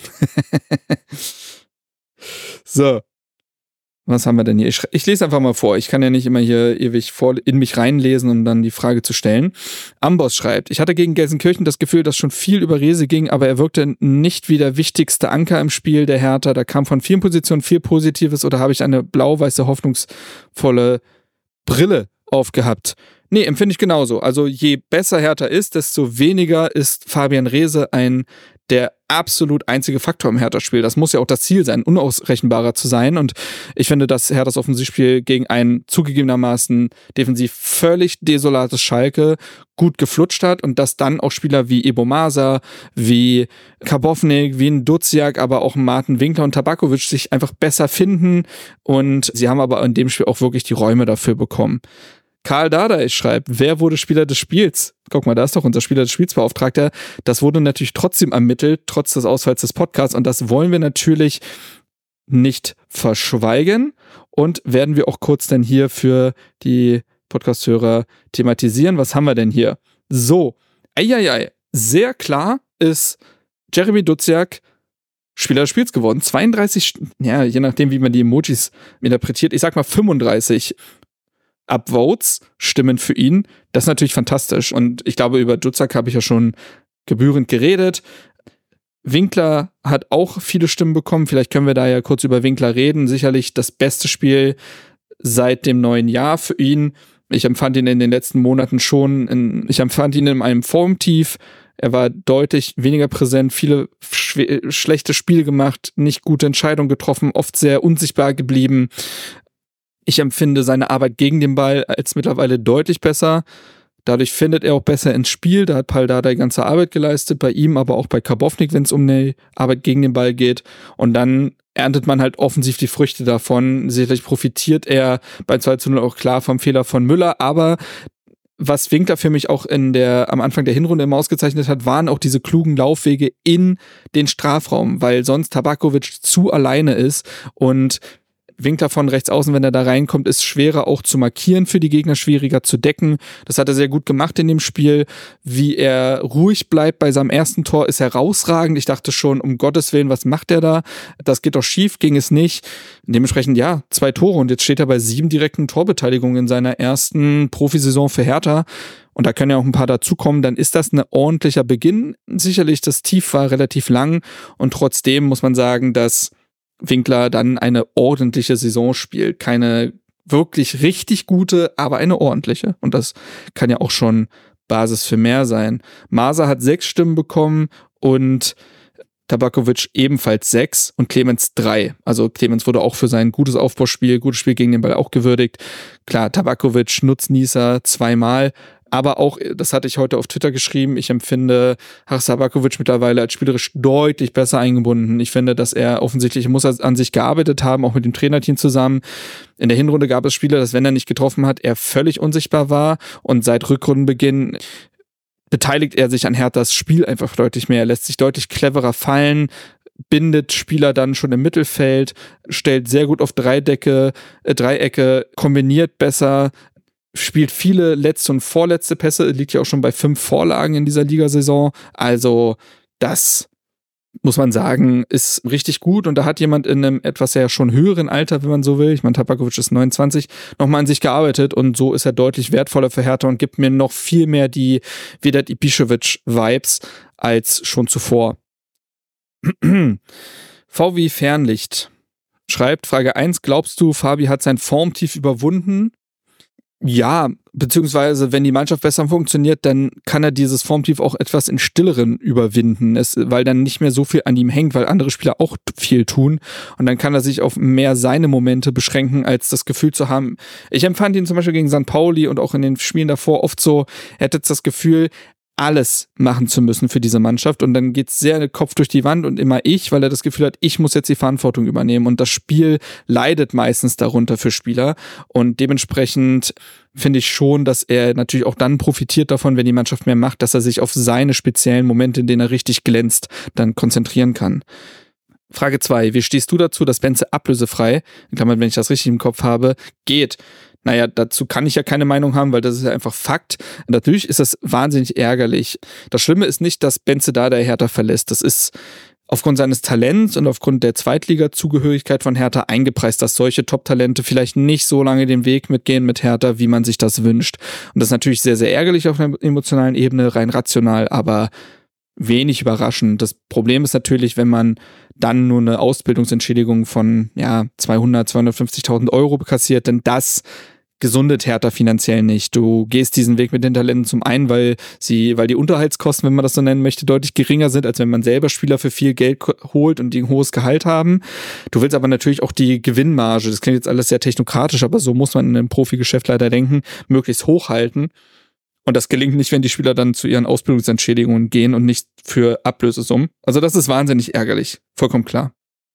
Speaker 1: So, was haben wir denn hier? Ich, ich lese einfach mal vor. Ich kann ja nicht immer hier ewig vor, in mich reinlesen, um dann die Frage zu stellen. Amboss schreibt, ich hatte gegen Gelsenkirchen das Gefühl, dass schon viel über Rehse ging, aber er wirkte nicht wie der wichtigste Anker im Spiel der Hertha. Da kam von vielen Positionen viel Positives oder habe ich eine blau-weiße, hoffnungsvolle Brille aufgehabt? Nee, empfinde ich genauso. Also je besser Hertha ist, desto weniger ist Fabian Reese ein der absolut einzige Faktor im Hertha-Spiel. Das muss ja auch das Ziel sein, unausrechenbarer zu sein. Und ich finde, dass Herthas Offensivspiel gegen ein zugegebenermaßen defensiv völlig desolates Schalke gut geflutscht hat und dass dann auch Spieler wie Ebo Masa, wie Karbovnik, wie ein Duziak, aber auch ein Martin Winkler und Tabakovic sich einfach besser finden. Und sie haben aber in dem Spiel auch wirklich die Räume dafür bekommen. Karl Dardai schreibt, wer wurde Spieler des Spiels? Guck mal, da ist doch unser Spieler des Spielsbeauftragter. Das wurde natürlich trotzdem ermittelt, trotz des Ausfalls des Podcasts. Und das wollen wir natürlich nicht verschweigen und werden wir auch kurz dann hier für die Podcast-Hörer thematisieren. Was haben wir denn hier? So, eieiei, sehr klar ist Jeremy Duziak Spieler des Spiels geworden. zweiunddreißig, ja, je nachdem, wie man die Emojis interpretiert, ich sag mal fünfunddreißig Upvotes stimmen für ihn. Das ist natürlich fantastisch. Und ich glaube, über Duziak habe ich ja schon gebührend geredet. Winkler hat auch viele Stimmen bekommen. Vielleicht können wir da ja kurz über Winkler reden. Sicherlich das beste Spiel seit dem neuen Jahr für ihn. Ich empfand ihn in den letzten Monaten schon, in, ich empfand ihn in einem Formtief. Er war deutlich weniger präsent, viele schw- schlechte Spiele gemacht, nicht gute Entscheidungen getroffen, oft sehr unsichtbar geblieben. Ich empfinde seine Arbeit gegen den Ball als mittlerweile deutlich besser. Dadurch findet er auch besser ins Spiel. Da hat Pal Dardai ganze Arbeit geleistet, bei ihm, aber auch bei Karbovnik, wenn es um eine Arbeit gegen den Ball geht. Und dann erntet man halt offensiv die Früchte davon. Sicherlich profitiert er bei zwei zu null auch klar vom Fehler von Müller, aber was Winkler für mich auch in der, am Anfang der Hinrunde immer ausgezeichnet hat, waren auch diese klugen Laufwege in den Strafraum, weil sonst Tabakovic zu alleine ist und Winkler von rechts außen, wenn er da reinkommt, ist schwerer auch zu markieren für die Gegner, schwieriger zu decken. Das hat er sehr gut gemacht in dem Spiel. Wie er ruhig bleibt bei seinem ersten Tor, ist herausragend. Ich dachte schon, um Gottes Willen, was macht der da? Das geht doch schief, ging es nicht. Dementsprechend, ja, zwei Tore und jetzt steht er bei sieben direkten Torbeteiligungen in seiner ersten Profisaison für Hertha. Und da können ja auch ein paar dazukommen, dann ist das ein ordentlicher Beginn. Sicherlich, das Tief war relativ lang und trotzdem muss man sagen, dass Winkler dann eine ordentliche Saison spielt. Keine wirklich richtig gute, aber eine ordentliche. Und das kann ja auch schon Basis für mehr sein. Masa hat sechs Stimmen bekommen und Tabakovic ebenfalls sechs und Clemens drei. Also Clemens wurde auch für sein gutes Aufbauspiel, gutes Spiel gegen den Ball auch gewürdigt. Klar, Tabakovic, Nutznießer zweimal. Aber auch, das hatte ich heute auf Twitter geschrieben, ich empfinde Haris Tabakovic mittlerweile als spielerisch deutlich besser eingebunden. Ich finde, dass er offensichtlich muss an sich gearbeitet haben, auch mit dem Trainerteam zusammen. In der Hinrunde gab es Spiele, dass wenn er nicht getroffen hat, er völlig unsichtbar war. Und seit Rückrundenbeginn beteiligt er sich an Herthas Spiel einfach deutlich mehr. Er lässt sich deutlich cleverer fallen, bindet Spieler dann schon im Mittelfeld, stellt sehr gut auf Dreidecke, äh, Dreiecke, kombiniert besser, spielt viele letzte und vorletzte Pässe, liegt ja auch schon bei fünf Vorlagen in dieser Ligasaison. Also das muss man sagen, ist richtig gut. Und da hat jemand in einem etwas ja schon höheren Alter, wenn man so will, ich meine, Tabakovic ist neunundzwanzig, nochmal an sich gearbeitet und so ist er deutlich wertvoller für Hertha und gibt mir noch viel mehr die Vedat Ibišević-Vibes als schon zuvor. V wie Fernlicht schreibt, Frage eins, glaubst du, Fabi hat sein Formtief überwunden? Ja, beziehungsweise wenn die Mannschaft besser funktioniert, dann kann er dieses Formtief auch etwas in Stilleren überwinden, es, weil dann nicht mehr so viel an ihm hängt, weil andere Spieler auch viel tun und dann kann er sich auf mehr seine Momente beschränken, als das Gefühl zu haben. Ich empfand ihn zum Beispiel gegen Sankt Pauli und auch in den Spielen davor oft so, er hätte jetzt das Gefühl, alles machen zu müssen für diese Mannschaft und dann geht's sehr Kopf durch die Wand und immer ich, weil er das Gefühl hat, ich muss jetzt die Verantwortung übernehmen und das Spiel leidet meistens darunter für Spieler und dementsprechend finde ich schon, dass er natürlich auch dann profitiert davon, wenn die Mannschaft mehr macht, dass er sich auf seine speziellen Momente, in denen er richtig glänzt, dann konzentrieren kann. Frage zwei, wie stehst du dazu, dass Benze ablösefrei, in Klammern, wenn ich das richtig im Kopf habe, geht? Naja, dazu kann ich ja keine Meinung haben, weil das ist ja einfach Fakt. Natürlich ist das wahnsinnig ärgerlich. Das Schlimme ist nicht, dass Benze da der Hertha verlässt. Das ist aufgrund seines Talents und aufgrund der Zweitliga-Zugehörigkeit von Hertha eingepreist, dass solche Top-Talente vielleicht nicht so lange den Weg mitgehen mit Hertha, wie man sich das wünscht. Und das ist natürlich sehr, sehr ärgerlich auf einer emotionalen Ebene, rein rational, aber wenig überraschend. Das Problem ist natürlich, wenn man dann nur eine Ausbildungsentschädigung von ja zweihundert, zweihundertfünfzigtausend Euro kassiert, denn das gesundet Hertha finanziell nicht. Du gehst diesen Weg mit den Talenten zum einen, weil sie, weil die Unterhaltskosten, wenn man das so nennen möchte, deutlich geringer sind, als wenn man selber Spieler für viel Geld holt und die ein hohes Gehalt haben. Du willst aber natürlich auch die Gewinnmarge, das klingt jetzt alles sehr technokratisch, aber so muss man in einem Profigeschäft leider denken, möglichst hochhalten. Und das gelingt nicht, wenn die Spieler dann zu ihren Ausbildungsentschädigungen gehen und nicht für Ablösesummen. Also das ist wahnsinnig ärgerlich, vollkommen klar.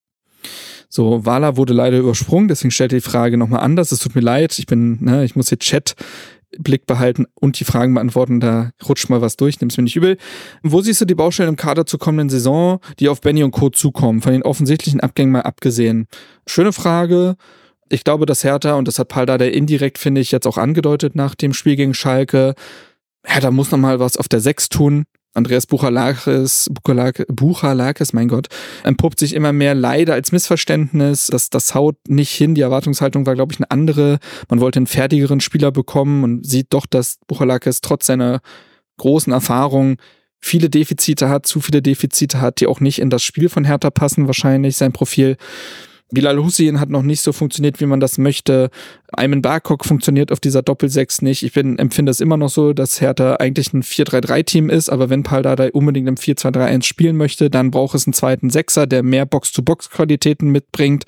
Speaker 1: So, Wala wurde leider übersprungen, deswegen stellt ihr die Frage nochmal anders. Es tut mir leid, ich bin, ne, ich muss hier Chat-Blick behalten und die Fragen beantworten, da rutscht mal was durch, nimm's mir nicht übel. Wo siehst du die Baustellen im Kader zur kommenden Saison, die auf Benny und Co. zukommen, von den offensichtlichen Abgängen mal abgesehen? Schöne Frage. Ich glaube, dass Hertha, und das hat Pal Dardai indirekt, finde ich, jetzt auch angedeutet nach dem Spiel gegen Schalke, Hertha muss nochmal was auf der sechs tun. Andreas Buchalakis, Buchalakis, mein Gott, entpuppt sich immer mehr leider als Missverständnis. Das, das haut nicht hin. Die Erwartungshaltung war, glaube ich, eine andere. Man wollte einen fertigeren Spieler bekommen und sieht doch, dass Buchalakis trotz seiner großen Erfahrung viele Defizite hat, zu viele Defizite hat, die auch nicht in das Spiel von Hertha passen, wahrscheinlich, sein Profil. Bilal Hussein hat noch nicht so funktioniert, wie man das möchte. Ayman Barkok funktioniert auf dieser Doppelsechs nicht. Ich bin, empfinde es immer noch so, dass Hertha eigentlich ein vier drei drei Team ist, aber wenn Pal Dardai unbedingt im vier zwei drei eins spielen möchte, dann braucht es einen zweiten Sechser, der mehr Box-to-Box-Qualitäten mitbringt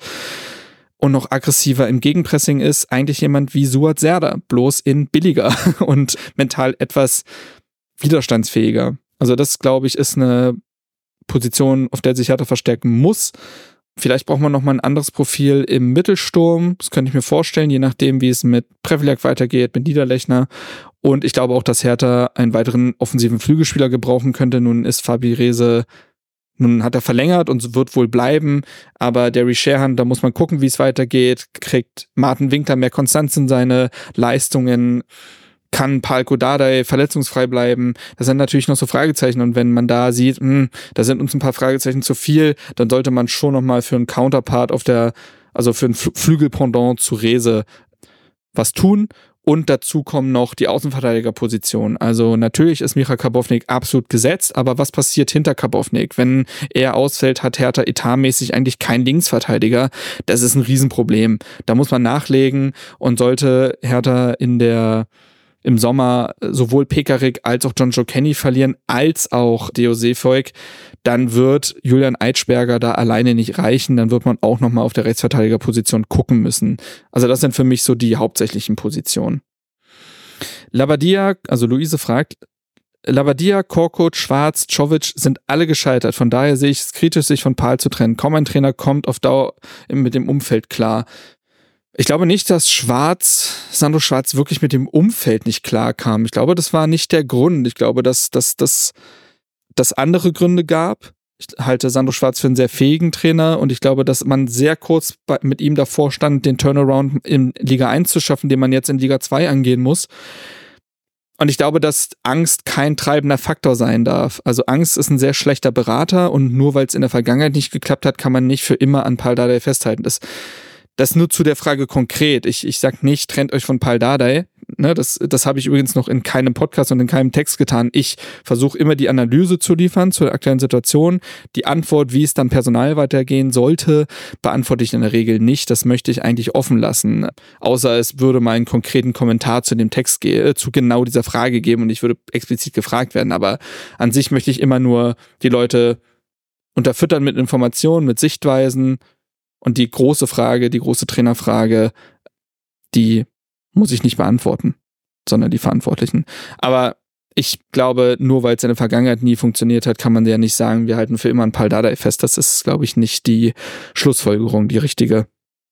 Speaker 1: und noch aggressiver im Gegenpressing ist. Eigentlich jemand wie Suat Serdar, bloß in billiger und mental etwas widerstandsfähiger. Also das, glaube ich, ist eine Position, auf der sich Hertha verstärken muss. Vielleicht braucht man nochmal ein anderes Profil im Mittelsturm. Das könnte ich mir vorstellen, je nachdem, wie es mit Prevliak weitergeht, mit Niederlechner. Und ich glaube auch, dass Hertha einen weiteren offensiven Flügelspieler gebrauchen könnte. Nun ist Fabi Rehse, nun hat er verlängert und wird wohl bleiben. Aber Derry Sherhan, da muss man gucken, wie es weitergeht. Kriegt Martin Winkler mehr Konstanz in seine Leistungen? Kann Palko Dardai verletzungsfrei bleiben? Das sind natürlich noch so Fragezeichen und wenn man da sieht, mh, da sind uns ein paar Fragezeichen zu viel, dann sollte man schon nochmal für einen Counterpart auf der, also für ein Flügelpendant zu Rehse was tun und dazu kommen noch die Außenverteidigerposition. Also natürlich ist Micha Karbownik absolut gesetzt, aber was passiert hinter Karbownik? Wenn er ausfällt, hat Hertha etatmäßig eigentlich keinen Linksverteidiger. Das ist ein Riesenproblem. Da muss man nachlegen und sollte Hertha in der im Sommer sowohl Pekarik als auch John Joe Kenny verlieren, als auch Deo Seefolk, dann wird Julian Eitschberger da alleine nicht reichen, dann wird man auch nochmal auf der Rechtsverteidigerposition gucken müssen. Also das sind für mich so die hauptsächlichen Positionen. Labadia, also Luise fragt, Labadia, Korkut, Schwarz, Czovic sind alle gescheitert, von daher sehe ich es kritisch, sich von Pal zu trennen. Kaum ein Trainer kommt auf Dauer mit dem Umfeld klar. Ich glaube nicht, dass Schwarz, Sandro Schwarz wirklich mit dem Umfeld nicht klar kam. Ich glaube, das war nicht der Grund. Ich glaube, dass dass, dass, dass andere Gründe gab. Ich halte Sandro Schwarz für einen sehr fähigen Trainer und ich glaube, dass man sehr kurz bei, mit ihm davor stand, den Turnaround in Liga eins zu schaffen, den man jetzt in Liga zwei angehen muss. Und ich glaube, dass Angst kein treibender Faktor sein darf. Also Angst ist ein sehr schlechter Berater und nur weil es in der Vergangenheit nicht geklappt hat, kann man nicht für immer an Pal Dardai festhalten. Das Das nur zu der Frage konkret. Ich, ich sag nicht, trennt euch von Pal Dardai. Ne, das das habe ich übrigens noch in keinem Podcast und in keinem Text getan. Ich versuche immer die Analyse zu liefern zur aktuellen Situation. Die Antwort, wie es dann personal weitergehen sollte, beantworte ich in der Regel nicht. Das möchte ich eigentlich offen lassen. Außer es würde mal einen konkreten Kommentar zu dem Text ge- zu genau dieser Frage geben und ich würde explizit gefragt werden. Aber an sich möchte ich immer nur die Leute unterfüttern mit Informationen, mit Sichtweisen. Und die große Frage, die große Trainerfrage, die muss ich nicht beantworten, sondern die Verantwortlichen. Aber ich glaube, nur weil es in der Vergangenheit nie funktioniert hat, kann man ja nicht sagen, wir halten für immer an Pal Dardai fest. Das ist, glaube ich, nicht die Schlussfolgerung, die richtige.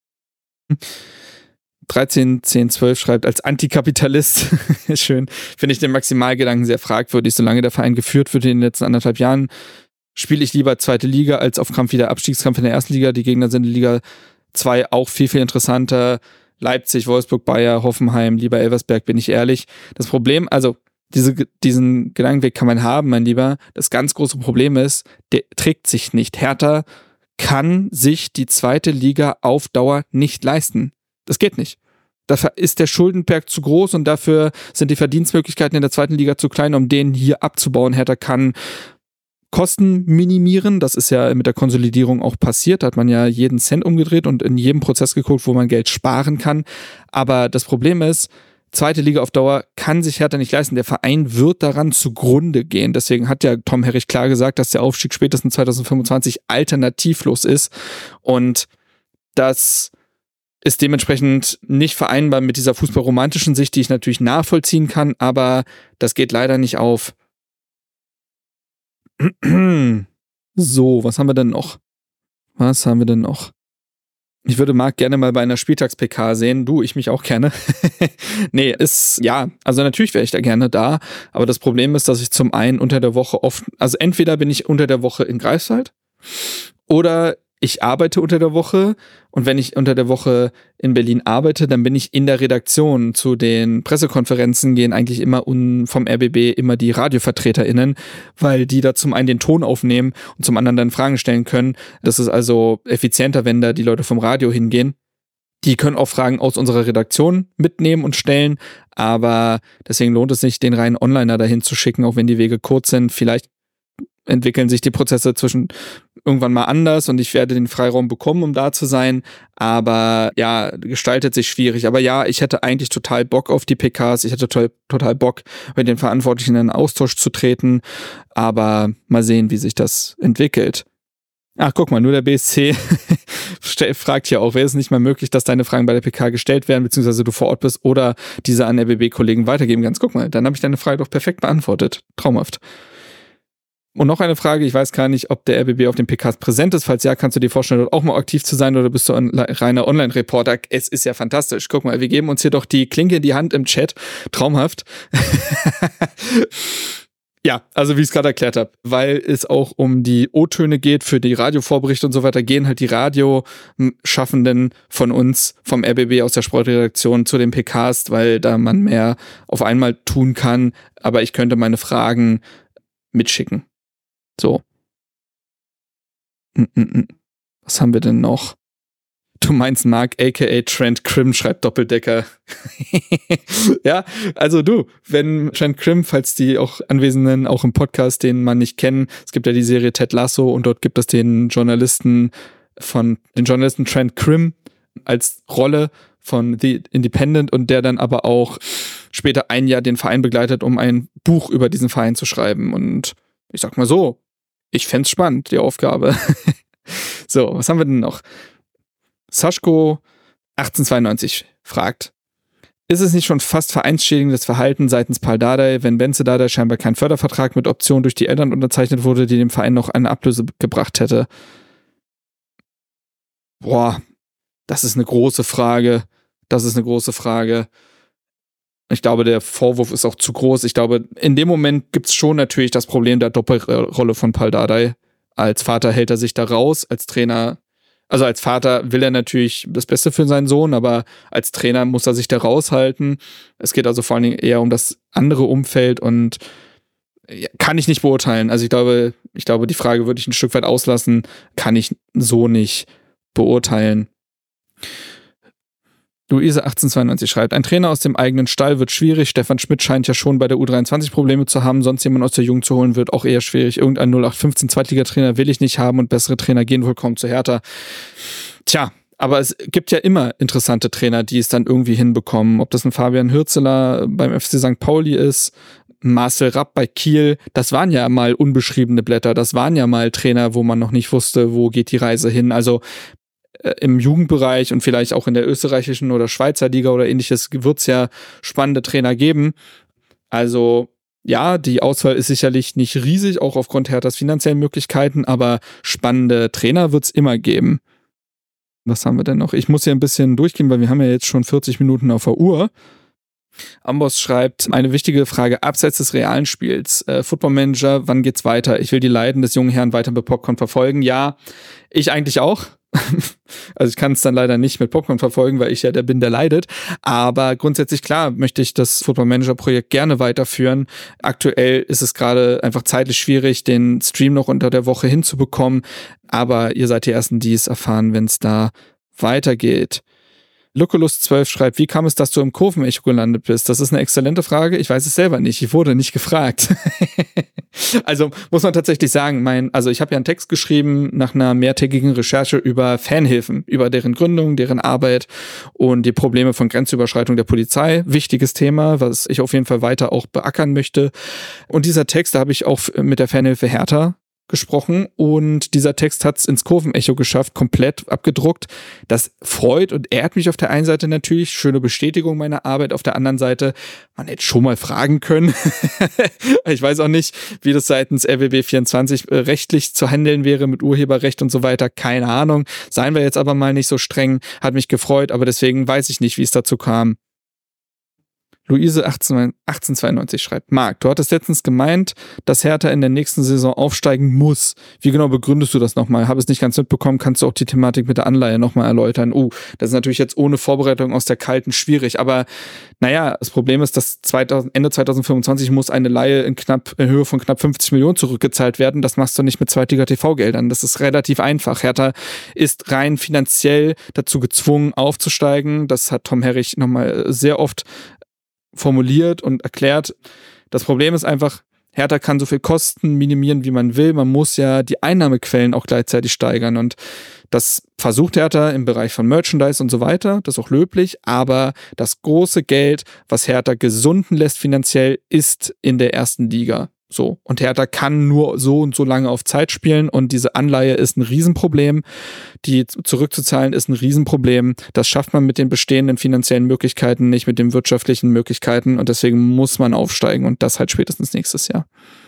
Speaker 1: dreizehn zehn zwölf schreibt, als Antikapitalist, schön, finde ich den Maximalgedanken sehr fragwürdig. Solange der Verein geführt wird in den letzten anderthalb Jahren, spiele ich lieber zweite Liga als auf Kampf wieder Abstiegskampf in der ersten Liga. Die Gegner sind in Liga zwei auch viel, viel interessanter. Leipzig, Wolfsburg, Bayer, Hoffenheim, lieber Elversberg, bin ich ehrlich. Das Problem, also diese, diesen Gedankenweg kann man haben, mein Lieber. Das ganz große Problem ist, der trägt sich nicht. Hertha kann sich die zweite Liga auf Dauer nicht leisten. Das geht nicht. Dafür ist der Schuldenberg zu groß und dafür sind die Verdienstmöglichkeiten in der zweiten Liga zu klein, um den hier abzubauen. Hertha kann Kosten minimieren. Das ist ja mit der Konsolidierung auch passiert. Da hat man ja jeden Cent umgedreht und in jedem Prozess geguckt, wo man Geld sparen kann. Aber das Problem ist, zweite Liga auf Dauer kann sich Hertha nicht leisten. Der Verein wird daran zugrunde gehen. Deswegen hat ja Tom Herrich klar gesagt, dass der Aufstieg spätestens zwanzig fünfundzwanzig alternativlos ist. Und das ist dementsprechend nicht vereinbar mit dieser fußballromantischen Sicht, die ich natürlich nachvollziehen kann, aber das geht leider nicht auf. So, was haben wir denn noch? Was haben wir denn noch? Ich würde Marc gerne mal bei einer Spieltags-P K sehen. Du, ich mich auch gerne. Nee, ist, ja, also natürlich wäre ich da gerne da, aber das Problem ist, dass ich zum einen unter der Woche oft, also entweder bin ich unter der Woche in Greifswald oder ich arbeite unter der Woche, und wenn ich unter der Woche in Berlin arbeite, dann bin ich in der Redaktion. Zu den Pressekonferenzen gehen eigentlich immer un, vom R B B immer die RadiovertreterInnen, weil die da zum einen den Ton aufnehmen und zum anderen dann Fragen stellen können. Das ist also effizienter, wenn da die Leute vom Radio hingehen. Die können auch Fragen aus unserer Redaktion mitnehmen und stellen, aber deswegen lohnt es sich, den reinen Onliner dahin zu schicken, auch wenn die Wege kurz sind. Vielleicht entwickeln sich die Prozesse zwischen irgendwann mal anders und ich werde den Freiraum bekommen, um da zu sein. Aber ja, gestaltet sich schwierig. Aber ja, ich hätte eigentlich total Bock auf die P Ks. Ich hätte total, total Bock, mit den Verantwortlichen in einen Austausch zu treten. Aber mal sehen, wie sich das entwickelt. Ach, guck mal, nur der B S C fragt hier auch, wäre es nicht mal möglich, dass deine Fragen bei der P K gestellt werden, beziehungsweise du vor Ort bist oder diese an R B B-Kollegen weitergeben kannst. Guck mal, dann habe ich deine Frage doch perfekt beantwortet. Traumhaft. Und noch eine Frage, ich weiß gar nicht, ob der R B B auf den P Ks präsent ist. Falls ja, kannst du dir vorstellen, dort auch mal aktiv zu sein oder bist du ein reiner Online-Reporter? Es ist ja fantastisch. Guck mal, wir geben uns hier doch die Klinke in die Hand im Chat. Traumhaft. Ja, also wie ich es gerade erklärt habe, weil es auch um die O-Töne geht für die Radiovorberichte und so weiter, gehen halt die Radioschaffenden von uns, vom R B B aus der Sportredaktion zu den P Ks, weil da man mehr auf einmal tun kann. Aber ich könnte meine Fragen mitschicken. So. Was haben wir denn noch? Du meinst Mark, aka Trent Krim, schreibt Doppeldecker. Ja, also du, wenn Trent Krim, falls die auch Anwesenden auch im Podcast, den man nicht kennen, es gibt ja die Serie Ted Lasso und dort gibt es den Journalisten von, den Journalisten Trent Krim als Rolle von The Independent und der dann aber auch später ein Jahr den Verein begleitet, um ein Buch über diesen Verein zu schreiben. Und ich sag mal so, ich fänd's spannend, die Aufgabe. So, was haben wir denn noch? Saschko achtzehnhundertzweiundneunzig fragt, ist es nicht schon fast vereinsschädigendes Verhalten seitens Pal Dardai, wenn Benze Dardai scheinbar kein Fördervertrag mit Option durch die Eltern unterzeichnet wurde, die dem Verein noch eine Ablöse gebracht hätte? Boah, das ist eine große Frage. Das ist eine große Frage. Ich glaube, der Vorwurf ist auch zu groß. Ich glaube, in dem Moment gibt es schon natürlich das Problem der Doppelrolle von Pal Dardai. Als Vater hält er sich da raus, als Trainer, also als Vater will er natürlich das Beste für seinen Sohn, aber als Trainer muss er sich da raushalten. Es geht also vor allen Dingen eher um das andere Umfeld und kann ich nicht beurteilen. Also ich glaube, ich glaube, die Frage würde ich ein Stück weit auslassen, kann ich so nicht beurteilen. Luise achtzehnhundertzweiundneunzig schreibt, ein Trainer aus dem eigenen Stall wird schwierig. Stefan Schmidt scheint ja schon bei der U dreiundzwanzig Probleme zu haben. Sonst jemand aus der Jugend zu holen, wird auch eher schwierig. Irgendein null acht fünfzehn Zweitligatrainer will ich nicht haben und bessere Trainer gehen wohl kaum zu Hertha. Tja, aber es gibt ja immer interessante Trainer, die es dann irgendwie hinbekommen. Ob das ein Fabian Hürzeler beim F C Sankt Pauli ist, Marcel Rapp bei Kiel, das waren ja mal unbeschriebene Blätter. Das waren ja mal Trainer, wo man noch nicht wusste, wo geht die Reise hin. Also im Jugendbereich und vielleicht auch in der österreichischen oder Schweizer Liga oder ähnliches wird es ja spannende Trainer geben. Also ja, die Auswahl ist sicherlich nicht riesig, auch aufgrund Herthas finanziellen Möglichkeiten, aber spannende Trainer wird es immer geben. Was haben wir denn noch? Ich muss hier ein bisschen durchgehen, weil wir haben ja jetzt schon vierzig Minuten auf der Uhr. Amboss schreibt, eine wichtige Frage abseits des realen Spiels. Äh, Football Manager, wann geht's weiter? Ich will die Leiden des jungen Herrn weiter mit Popcorn verfolgen. Ja, ich eigentlich auch. Also ich kann es dann leider nicht mit Popcorn verfolgen, weil ich ja der bin, der leidet. Aber grundsätzlich, klar, möchte ich das Football Manager Projekt gerne weiterführen. Aktuell ist es gerade einfach zeitlich schwierig, den Stream noch unter der Woche hinzubekommen. Aber ihr seid die Ersten, die es erfahren, wenn es da weitergeht. Luculus zwölf schreibt, wie kam es, dass du im Kurvenecho gelandet bist? Das ist eine exzellente Frage. Ich weiß es selber nicht. Ich wurde nicht gefragt. Also muss man tatsächlich sagen, mein, also ich habe ja einen Text geschrieben nach einer mehrtägigen Recherche über Fanhilfen, über deren Gründung, deren Arbeit und die Probleme von Grenzüberschreitung der Polizei. Wichtiges Thema, was ich auf jeden Fall weiter auch beackern möchte. Und dieser Text, da habe ich auch mit der Fanhilfe Hertha gesprochen und dieser Text hat es ins Kurvenecho geschafft, komplett abgedruckt. Das freut und ehrt mich auf der einen Seite natürlich, schöne Bestätigung meiner Arbeit, auf der anderen Seite, man hätte schon mal fragen können. Ich weiß auch nicht, wie das seitens R B B vierundzwanzig rechtlich zu handeln wäre mit Urheberrecht und so weiter, keine Ahnung. Seien wir jetzt aber mal nicht so streng, hat mich gefreut, aber deswegen weiß ich nicht, wie es dazu kam. Luise achtzehnhundertzweiundneunzig schreibt, Marc, du hattest letztens gemeint, dass Hertha in der nächsten Saison aufsteigen muss. Wie genau begründest du das nochmal? Habe es nicht ganz mitbekommen, kannst du auch die Thematik mit der Anleihe nochmal erläutern? Oh, das ist natürlich jetzt ohne Vorbereitung aus der Kalten schwierig, aber naja, das Problem ist, dass zweitausend, Ende zweitausendfünfundzwanzig muss eine Leihe in knapp in Höhe von knapp fünfzig Millionen zurückgezahlt werden. Das machst du nicht mit Zweitliga-T V-Geldern. Das ist relativ einfach. Hertha ist rein finanziell dazu gezwungen, aufzusteigen. Das hat Tom Herrich nochmal sehr oft formuliert und erklärt. Das Problem ist einfach, Hertha kann so viel Kosten minimieren, wie man will. Man muss ja die Einnahmequellen auch gleichzeitig steigern und das versucht Hertha im Bereich von Merchandise und so weiter. Das ist auch löblich, aber das große Geld, was Hertha gesunden lässt finanziell, ist in der ersten Liga. So. Und Hertha kann nur so und so lange auf Zeit spielen und diese Anleihe ist ein Riesenproblem. Die zurückzuzahlen ist ein Riesenproblem. Das schafft man mit den bestehenden finanziellen Möglichkeiten nicht, mit den wirtschaftlichen Möglichkeiten und deswegen muss man aufsteigen und das halt spätestens nächstes Jahr.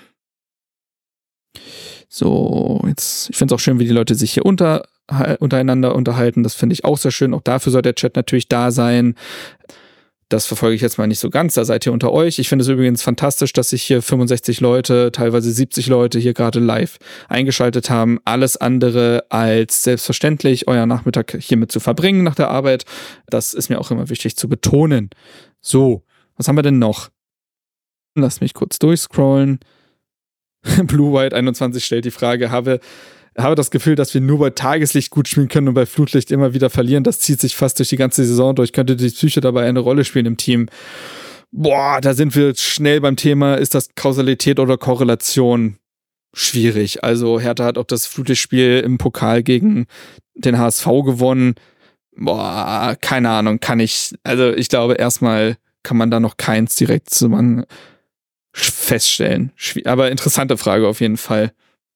Speaker 1: So, jetzt, ich finde es auch schön, wie die Leute sich hier unter, untereinander unterhalten. Das finde ich auch sehr schön. Auch dafür soll der Chat natürlich da sein. Das verfolge ich jetzt mal nicht so ganz, da seid ihr unter euch. Ich finde es übrigens fantastisch, dass sich hier fünfundsechzig Leute, teilweise siebzig Leute hier gerade live eingeschaltet haben. Alles andere als selbstverständlich, euer Nachmittag hiermit zu verbringen nach der Arbeit. Das ist mir auch immer wichtig zu betonen. So, was haben wir denn noch? Lass mich kurz durchscrollen. Blue White einundzwanzig stellt die Frage, habe habe das Gefühl, dass wir nur bei Tageslicht gut spielen können und bei Flutlicht immer wieder verlieren. Das zieht sich fast durch die ganze Saison durch. Könnte die Psyche dabei eine Rolle spielen im Team? Boah, da sind wir schnell beim Thema, ist das Kausalität oder Korrelation? Schwierig. Also Hertha hat auch das Flutlichtspiel im Pokal gegen den H S V gewonnen. Boah, keine Ahnung, kann ich, also ich glaube erstmal kann man da noch keins direkt zusammen feststellen. Aber interessante Frage auf jeden Fall.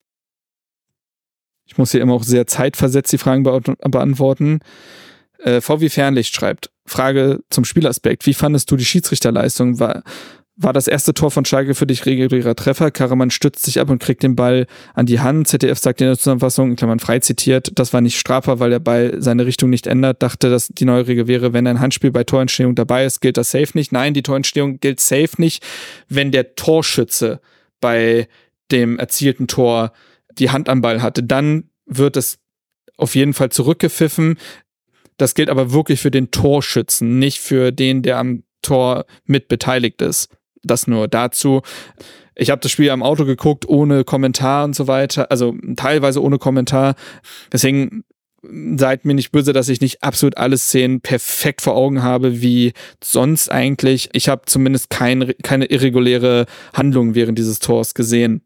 Speaker 1: Ich muss hier immer auch sehr zeitversetzt die Fragen be- beantworten. Äh, V wie Fernlicht schreibt, Frage zum Spielaspekt. Wie fandest du die Schiedsrichterleistung? War, war das erste Tor von Schalke für dich regulärer Treffer? Karaman stützt sich ab und kriegt den Ball an die Hand. Z D F sagt in der Zusammenfassung, in Klammern frei zitiert, das war nicht strafbar, weil der Ball seine Richtung nicht ändert. Dachte, dass die neue Regel wäre, wenn ein Handspiel bei Torentstehung dabei ist, gilt das safe nicht. Nein, die Torentstehung gilt safe nicht, wenn der Torschütze bei dem erzielten Tor die Hand am Ball hatte, dann wird es auf jeden Fall zurückgepfiffen. Das gilt aber wirklich für den Torschützen, nicht für den, der am Tor mit beteiligt ist. Das nur dazu. Ich habe das Spiel am Auto geguckt, ohne Kommentar und so weiter, also teilweise ohne Kommentar. Deswegen seid mir nicht böse, dass ich nicht absolut alle Szenen perfekt vor Augen habe, wie sonst eigentlich. Ich habe zumindest kein, keine irreguläre Handlung während dieses Tors gesehen.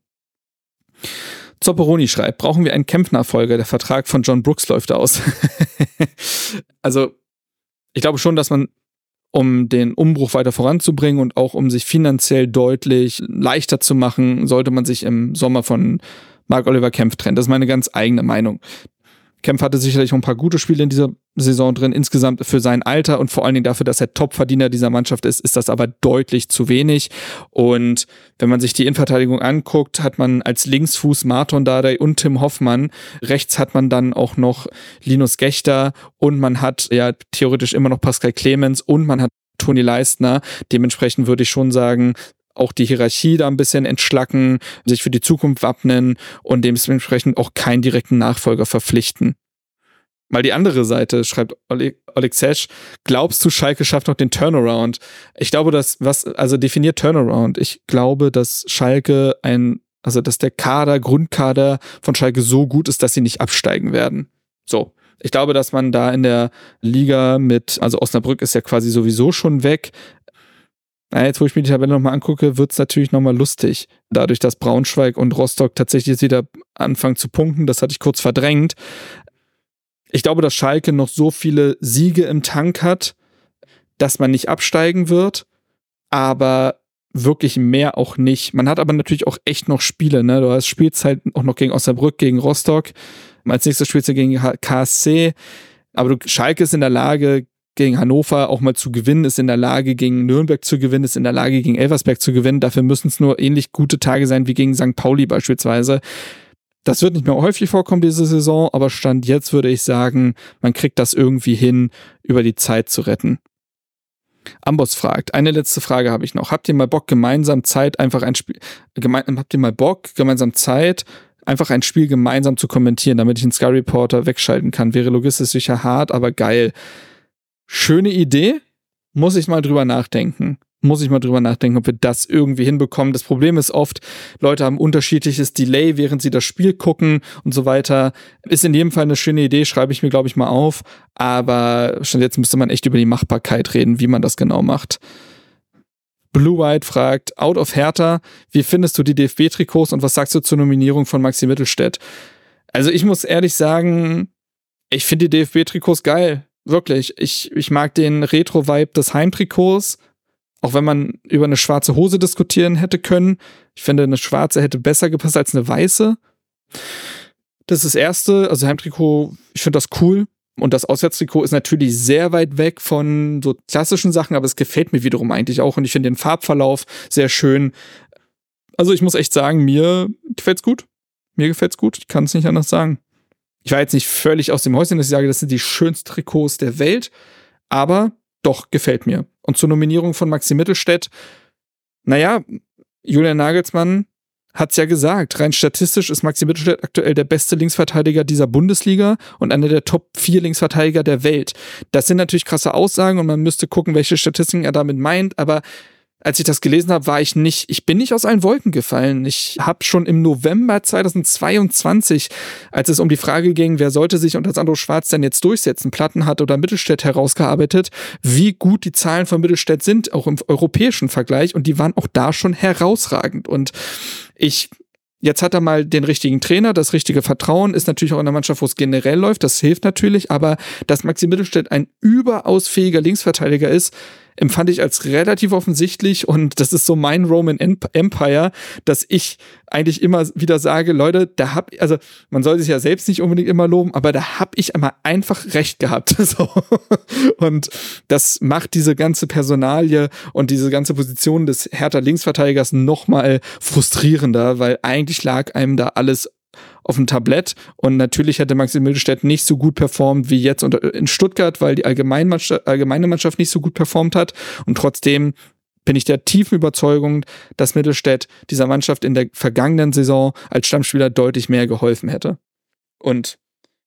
Speaker 1: Zopperoni schreibt, brauchen wir einen Kempf-Nachfolger? Der Vertrag von John Brooks läuft aus. Also, ich glaube schon, dass man, um den Umbruch weiter voranzubringen und auch um sich finanziell deutlich leichter zu machen, sollte man sich im Sommer von Marc-Oliver Kempf trennen. Das ist meine ganz eigene Meinung. Kempf hatte sicherlich auch ein paar gute Spiele in dieser Saison drin. Insgesamt für sein Alter und vor allen Dingen dafür, dass er Topverdiener dieser Mannschaft ist, ist das aber deutlich zu wenig. Und wenn man sich die Innenverteidigung anguckt, hat man als Linksfuß Marton Dardai und Tim Hoffmann. Rechts hat man dann auch noch Linus Gächter und man hat ja theoretisch immer noch Pascal Clemens und man hat Toni Leistner. Dementsprechend würde ich schon sagen, auch die Hierarchie da ein bisschen entschlacken, sich für die Zukunft wappnen und dementsprechend auch keinen direkten Nachfolger verpflichten. Mal die andere Seite, schreibt Oleg Sesh, glaubst du, Schalke schafft noch den Turnaround? Ich glaube, dass, was, also definiert Turnaround. Ich glaube, dass Schalke ein, also dass der Kader, Grundkader von Schalke so gut ist, dass sie nicht absteigen werden. So, Ich glaube, dass man da in der Liga mit, also Osnabrück ist ja quasi sowieso schon weg. Na, jetzt, wo ich mir die Tabelle nochmal angucke, wird es natürlich nochmal lustig. Dadurch, dass Braunschweig und Rostock tatsächlich jetzt wieder anfangen zu punkten, das hatte ich kurz verdrängt. Ich glaube, dass Schalke noch so viele Siege im Tank hat, dass man nicht absteigen wird, aber wirklich mehr auch nicht. Man hat aber natürlich auch echt noch Spiele, ne? Du hast Spielzeit auch noch gegen Osnabrück, gegen Rostock. Als nächstes spielst du gegen K S C. Aber du, Schalke ist in der Lage, gegen Hannover auch mal zu gewinnen, ist in der Lage, gegen Nürnberg zu gewinnen, ist in der Lage, gegen Elversberg zu gewinnen. Dafür müssen es nur ähnlich gute Tage sein wie gegen Sankt Pauli beispielsweise. Das wird nicht mehr häufig vorkommen diese Saison, aber Stand jetzt würde ich sagen, man kriegt das irgendwie hin, über die Zeit zu retten. Amboss fragt, eine letzte Frage habe ich noch. Habt ihr mal Bock, gemeinsam Zeit, einfach ein Spiel, geme- habt ihr mal Bock, gemeinsam Zeit, einfach ein Spiel gemeinsam zu kommentieren, damit ich den Sky Reporter wegschalten kann? Wäre logistisch sicher hart, aber geil. Schöne Idee, muss ich mal drüber nachdenken. Muss ich mal drüber nachdenken, ob wir das irgendwie hinbekommen. Das Problem ist oft, Leute haben unterschiedliches Delay, während sie das Spiel gucken und so weiter. Ist in jedem Fall eine schöne Idee, schreibe ich mir, glaube ich, mal auf. Aber schon jetzt müsste man echt über die Machbarkeit reden, wie man das genau macht. Blue White fragt, Out of Hertha, wie findest du die D F B-Trikots und was sagst du zur Nominierung von Maxi Mittelstädt? Also ich muss ehrlich sagen, ich finde die D F B-Trikots geil. Wirklich. Ich, ich mag den Retro-Vibe des Heimtrikots. Auch wenn man über eine schwarze Hose diskutieren hätte können. Ich finde, eine schwarze hätte besser gepasst als eine weiße. Das ist das Erste. Also Heimtrikot, ich finde das cool. Und das Auswärtstrikot ist natürlich sehr weit weg von so klassischen Sachen, aber es gefällt mir wiederum eigentlich auch. Und ich finde den Farbverlauf sehr schön. Also ich muss echt sagen, mir gefällt's gut. Mir gefällt's gut. Ich kann es nicht anders sagen. Ich war jetzt nicht völlig aus dem Häuschen, dass ich sage, das sind die schönsten Trikots der Welt. Aber doch, gefällt mir. Und zur Nominierung von Maxi Mittelstädt, naja, Julian Nagelsmann hat's ja gesagt, rein statistisch ist Maxi Mittelstädt aktuell der beste Linksverteidiger dieser Bundesliga und einer der Top vier Linksverteidiger der Welt. Das sind natürlich krasse Aussagen und man müsste gucken, welche Statistiken er damit meint, aber als ich das gelesen habe, war ich nicht, ich bin nicht aus allen Wolken gefallen. Ich habe schon im November zweitausendzweiundzwanzig, als es um die Frage ging, wer sollte sich unter Sandro Schwarz denn jetzt durchsetzen, Plattenhardt oder Mittelstädt, herausgearbeitet, wie gut die Zahlen von Mittelstädt sind, auch im europäischen Vergleich. Und die waren auch da schon herausragend. Und ich Jetzt hat er mal den richtigen Trainer, das richtige Vertrauen, ist natürlich auch in der Mannschaft, wo es generell läuft, das hilft natürlich, aber dass Maxi Mittelstädt ein überaus fähiger Linksverteidiger ist, empfand ich als relativ offensichtlich und das ist so mein Roman Empire, dass ich eigentlich immer wieder sage, Leute, da hab, also man soll sich ja selbst nicht unbedingt immer loben, aber da hab ich immer einfach recht gehabt. So. Und das macht diese ganze Personalie und diese ganze Position des Hertha Linksverteidigers nochmal frustrierender, weil eigentlich lag einem da alles auf dem Tablett und natürlich hätte Maxi Mittelstädt nicht so gut performt wie jetzt in Stuttgart, weil die allgemeine Mannschaft nicht so gut performt hat und trotzdem bin ich der tiefen Überzeugung, dass Mittelstädt dieser Mannschaft in der vergangenen Saison als Stammspieler deutlich mehr geholfen hätte. Und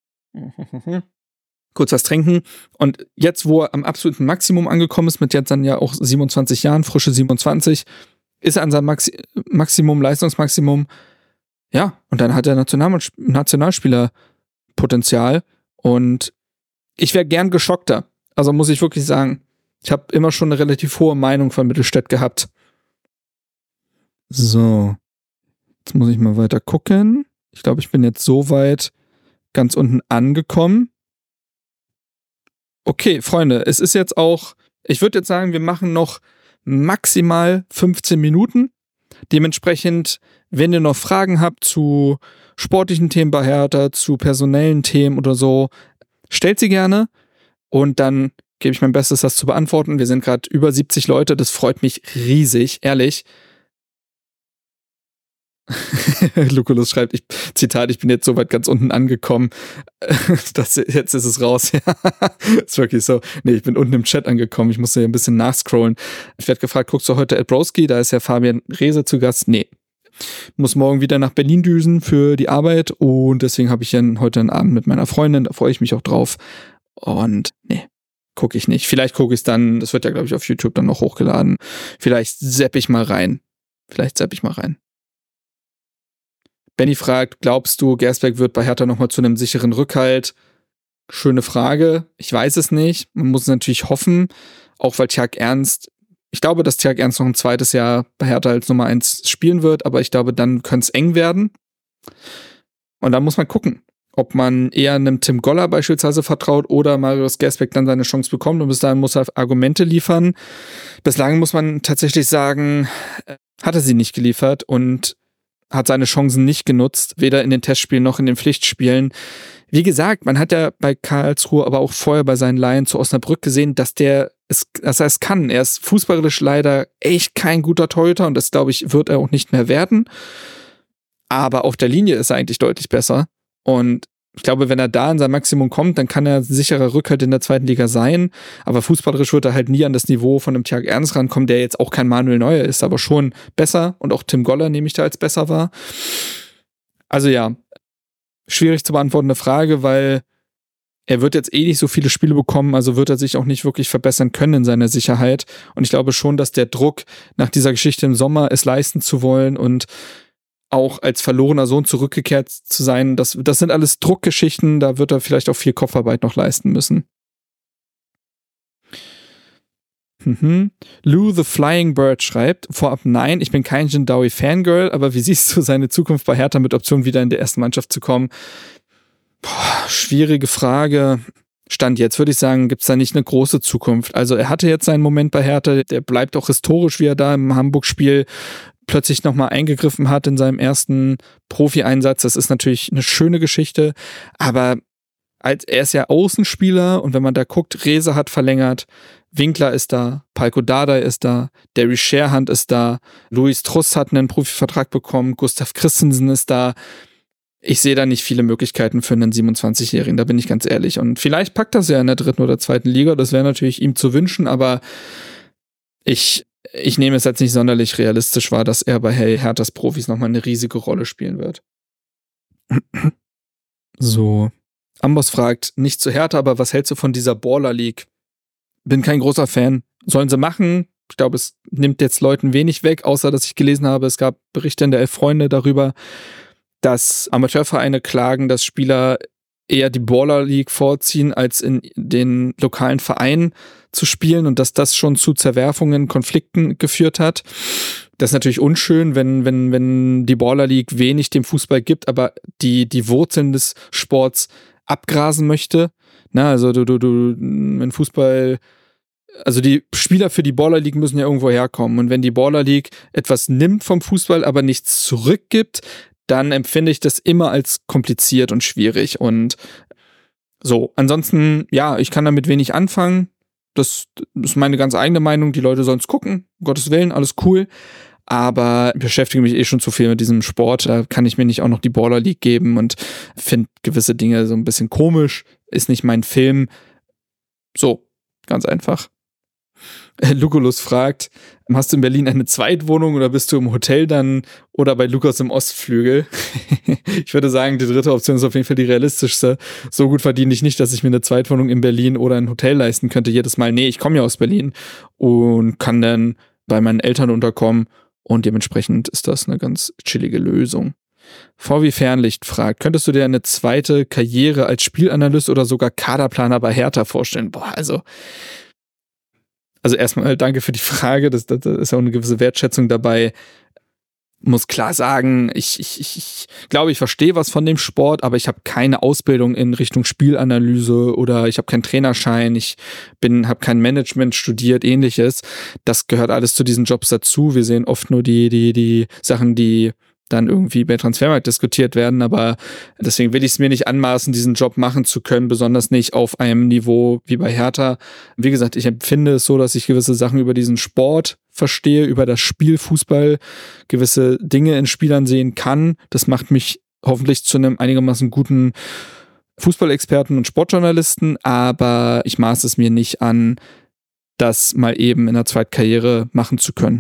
Speaker 1: kurz was trinken und jetzt, wo er am absoluten Maximum angekommen ist, mit jetzt dann ja auch siebenundzwanzig Jahren, frische siebenundzwanzig, ist er an seinem Maxi- Maximum, Leistungsmaximum. Ja, und dann hat er National- Nationalspielerpotenzial und ich wäre gern geschockter. Also muss ich wirklich sagen, ich habe immer schon eine relativ hohe Meinung von Mittelstädt gehabt. So, jetzt muss ich mal weiter gucken. Ich glaube, ich bin jetzt so weit ganz unten angekommen. Okay, Freunde, es ist jetzt auch, ich würde jetzt sagen, wir machen noch maximal fünfzehn Minuten. Dementsprechend, wenn ihr noch Fragen habt zu sportlichen Themen bei Hertha, zu personellen Themen oder so, stellt sie gerne und dann gebe ich mein Bestes, das zu beantworten. Wir sind gerade über siebzig Leute, das freut mich riesig, ehrlich. Lucullus schreibt, ich, Zitat, ich bin jetzt so weit ganz unten angekommen. Das, jetzt ist es raus. Ist wirklich so. Nee, ich bin unten im Chat angekommen. Ich musste ja ein bisschen nachscrollen. Ich werde gefragt, guckst du heute Ed Broski? Da ist ja Fabian Reese zu Gast. Nee. Muss morgen wieder nach Berlin düsen für die Arbeit und deswegen habe ich ja heute einen Abend mit meiner Freundin. Da freue ich mich auch drauf. Und nee, gucke ich nicht. Vielleicht gucke ich es dann, das wird ja, glaube ich, auf YouTube dann noch hochgeladen. Vielleicht zapp ich mal rein. Vielleicht zapp ich mal rein. Benny fragt, glaubst du, Gersbeck wird bei Hertha nochmal zu einem sicheren Rückhalt? Schöne Frage. Ich weiß es nicht. Man muss natürlich hoffen, auch weil Tjag Ernst, ich glaube, dass Tjag Ernst noch ein zweites Jahr bei Hertha als Nummer eins spielen wird, aber ich glaube, dann könnte es eng werden. Und da muss man gucken, ob man eher einem Tim Goller beispielsweise vertraut oder Marius Gersbeck dann seine Chance bekommt, und bis dahin muss er Argumente liefern. Bislang muss man tatsächlich sagen, hat er sie nicht geliefert und hat seine Chancen nicht genutzt, weder in den Testspielen noch in den Pflichtspielen. Wie gesagt, man hat ja bei Karlsruhe, aber auch vorher bei seinen Leihen zu Osnabrück gesehen, dass der es, dass er es kann. Er ist fußballerisch leider echt kein guter Torhüter und das, glaube ich, wird er auch nicht mehr werden. Aber auf der Linie ist er eigentlich deutlich besser. Und ich glaube, wenn er da an sein Maximum kommt, dann kann er ein sicherer Rückhalt in der zweiten Liga sein. Aber fußballerisch wird er halt nie an das Niveau von einem Tjag Ernst rankommen, der jetzt auch kein Manuel Neuer ist, aber schon besser. Und auch Tim Goller nehme ich da als besser wahr. Also ja, schwierig zu beantwortende Frage, weil er wird jetzt eh nicht so viele Spiele bekommen, also wird er sich auch nicht wirklich verbessern können in seiner Sicherheit. Und ich glaube schon, dass der Druck nach dieser Geschichte im Sommer, es leisten zu wollen und auch als verlorener Sohn zurückgekehrt zu sein, das, das sind alles Druckgeschichten, da wird er vielleicht auch viel Kopfarbeit noch leisten müssen. Mhm. Lou the Flying Bird schreibt, vorab nein, ich bin kein Jindawi-Fangirl, aber wie siehst du seine Zukunft bei Hertha mit Option, wieder in der ersten Mannschaft zu kommen? Boah, schwierige Frage. Stand jetzt, würde ich sagen, gibt es da nicht eine große Zukunft. Also er hatte jetzt seinen Moment bei Hertha, der bleibt auch historisch, wie er da im Hamburg-Spiel plötzlich nochmal eingegriffen hat in seinem ersten Profi-Einsatz. Das ist natürlich eine schöne Geschichte, aber als er ist ja Außenspieler und wenn man da guckt, Rehse hat verlängert, Winkler ist da, Palko Dardai ist da, Derry Scherhand ist da, Luis Truss hat einen Profivertrag bekommen, Gustav Christensen ist da. Ich sehe da nicht viele Möglichkeiten für einen siebenundzwanzigjährigen, da bin ich ganz ehrlich. Und vielleicht packt das ja in der dritten oder zweiten Liga, das wäre natürlich ihm zu wünschen, aber ich Ich nehme es jetzt nicht sonderlich realistisch wahr, dass er bei Hey Herthas Profis nochmal eine riesige Rolle spielen wird. So. Amboss fragt, nicht zu Hertha, aber was hältst du von dieser Baller League? Bin kein großer Fan. Sollen sie machen? Ich glaube, es nimmt jetzt Leuten wenig weg, außer dass ich gelesen habe, es gab Berichte in der Elf Freunde darüber, dass Amateurvereine klagen, dass Spieler eher die Baller League vorziehen, als in den lokalen Vereinen zu spielen und dass das schon zu Zerwerfungen, Konflikten geführt hat. Das ist natürlich unschön, wenn, wenn, wenn die Baller League wenig dem Fußball gibt, aber die, die Wurzeln des Sports abgrasen möchte. Na, also du, du, du, wenn Fußball, also die Spieler für die Baller League müssen ja irgendwo herkommen. Und wenn die Baller League etwas nimmt vom Fußball, aber nichts zurückgibt, dann empfinde ich das immer als kompliziert und schwierig. Und so, ansonsten, ja, ich kann damit wenig anfangen. Das ist meine ganz eigene Meinung. Die Leute sollen es gucken, um Gottes Willen, alles cool. Aber ich beschäftige mich eh schon zu viel mit diesem Sport. Da kann ich mir nicht auch noch die Baller League geben und finde gewisse Dinge so ein bisschen komisch. Ist nicht mein Film. So, ganz einfach. Luculus fragt, hast du in Berlin eine Zweitwohnung oder bist du im Hotel dann oder bei Lukas im Ostflügel? Ich würde sagen, die dritte Option ist auf jeden Fall die realistischste. So gut verdiene ich nicht, dass ich mir eine Zweitwohnung in Berlin oder ein Hotel leisten könnte jedes Mal. Nee, ich komme ja aus Berlin und kann dann bei meinen Eltern unterkommen und dementsprechend ist das eine ganz chillige Lösung. V wie Fernlicht fragt, könntest du dir eine zweite Karriere als Spielanalyst oder sogar Kaderplaner bei Hertha vorstellen? Boah, also Also erstmal danke für die Frage, das, das ist ja auch eine gewisse Wertschätzung dabei. Muss klar sagen, ich, ich, ich, ich glaube, ich verstehe was von dem Sport, aber ich habe keine Ausbildung in Richtung Spielanalyse oder ich habe keinen Trainerschein, ich bin, habe kein Management studiert, ähnliches. Das gehört alles zu diesen Jobs dazu. Wir sehen oft nur die, die, die Sachen, die dann irgendwie bei Transfermarkt diskutiert werden, aber deswegen will ich es mir nicht anmaßen, diesen Job machen zu können, besonders nicht auf einem Niveau wie bei Hertha. Wie gesagt, ich empfinde es so, dass ich gewisse Sachen über diesen Sport verstehe, über das Spiel Fußball, gewisse Dinge in Spielern sehen kann. Das macht mich hoffentlich zu einem einigermaßen guten Fußballexperten und Sportjournalisten, aber ich maße es mir nicht an, das mal eben in der Zweitkarriere machen zu können.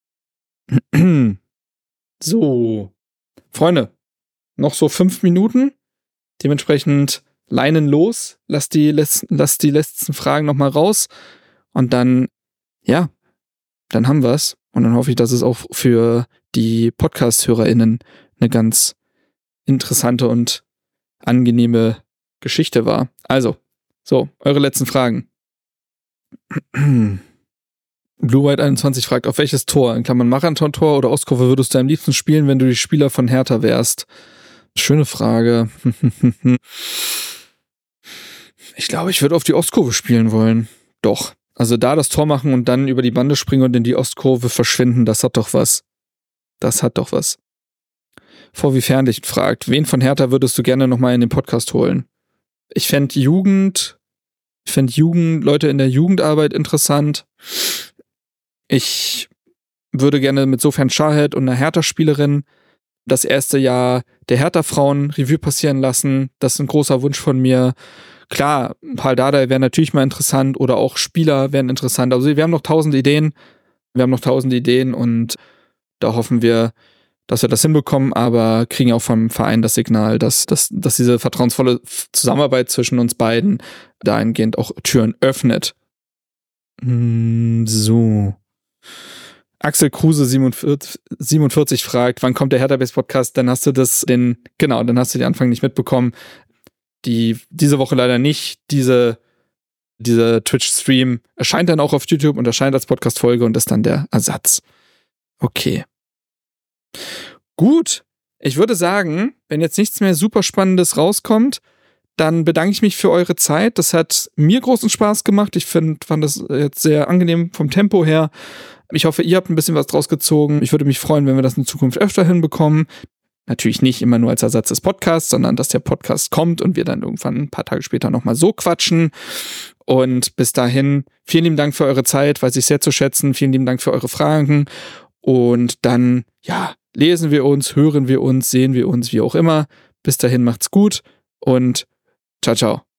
Speaker 1: So, Freunde, noch so fünf Minuten. Dementsprechend Leinen los. Lass die, lass die letzten Fragen nochmal raus. Und dann, ja, dann haben wir's. Und dann hoffe ich, dass es auch für die Podcast-HörerInnen eine ganz interessante und angenehme Geschichte war. Also, so, eure letzten Fragen. Blue White einundzwanzig fragt, auf welches Tor, in Klammern Marathon-Tor oder Ostkurve würdest du am liebsten spielen, wenn du die Spieler von Hertha wärst? Schöne Frage. Ich glaube, ich würde auf die Ostkurve spielen wollen. Doch. Also da das Tor machen und dann über die Bande springen und in die Ostkurve verschwinden, das hat doch was. Das hat doch was. Vor wie fern dich fragt, wen von Hertha würdest du gerne nochmal in den Podcast holen? Ich fände Jugend, ich fände Jugend, Leute in der Jugendarbeit interessant. Ich würde gerne mit Sofern Shahed und einer Hertha-Spielerin das erste Jahr der Hertha-Frauen Revue passieren lassen. Das ist ein großer Wunsch von mir. Klar, Paul Dardai wäre natürlich mal interessant oder auch Spieler wären interessant. Also wir haben noch tausend Ideen. Wir haben noch tausend Ideen und da hoffen wir, dass wir das hinbekommen, aber kriegen auch vom Verein das Signal, dass, dass, dass diese vertrauensvolle Zusammenarbeit zwischen uns beiden dahingehend auch Türen öffnet. So. Axel Kruse siebenundvierzig, siebenundvierzig fragt, wann kommt der Hertha-Base-Podcast? Dann hast du das, den, genau, dann hast du den Anfang nicht mitbekommen. Die, diese Woche leider nicht. Diese, dieser Twitch-Stream erscheint dann auch auf YouTube und erscheint als Podcast-Folge und ist dann der Ersatz. Okay. Gut. Ich würde sagen, wenn jetzt nichts mehr super Spannendes rauskommt, dann bedanke ich mich für eure Zeit. Das hat mir großen Spaß gemacht. Ich find, fand das jetzt sehr angenehm vom Tempo her. Ich hoffe, ihr habt ein bisschen was draus gezogen. Ich würde mich freuen, wenn wir das in Zukunft öfter hinbekommen. Natürlich nicht immer nur als Ersatz des Podcasts, sondern dass der Podcast kommt und wir dann irgendwann ein paar Tage später nochmal so quatschen. Und bis dahin, vielen lieben Dank für eure Zeit, weiß ich sehr zu schätzen. Vielen lieben Dank für eure Fragen. Und dann, ja, lesen wir uns, hören wir uns, sehen wir uns, wie auch immer. Bis dahin macht's gut und ciao, ciao.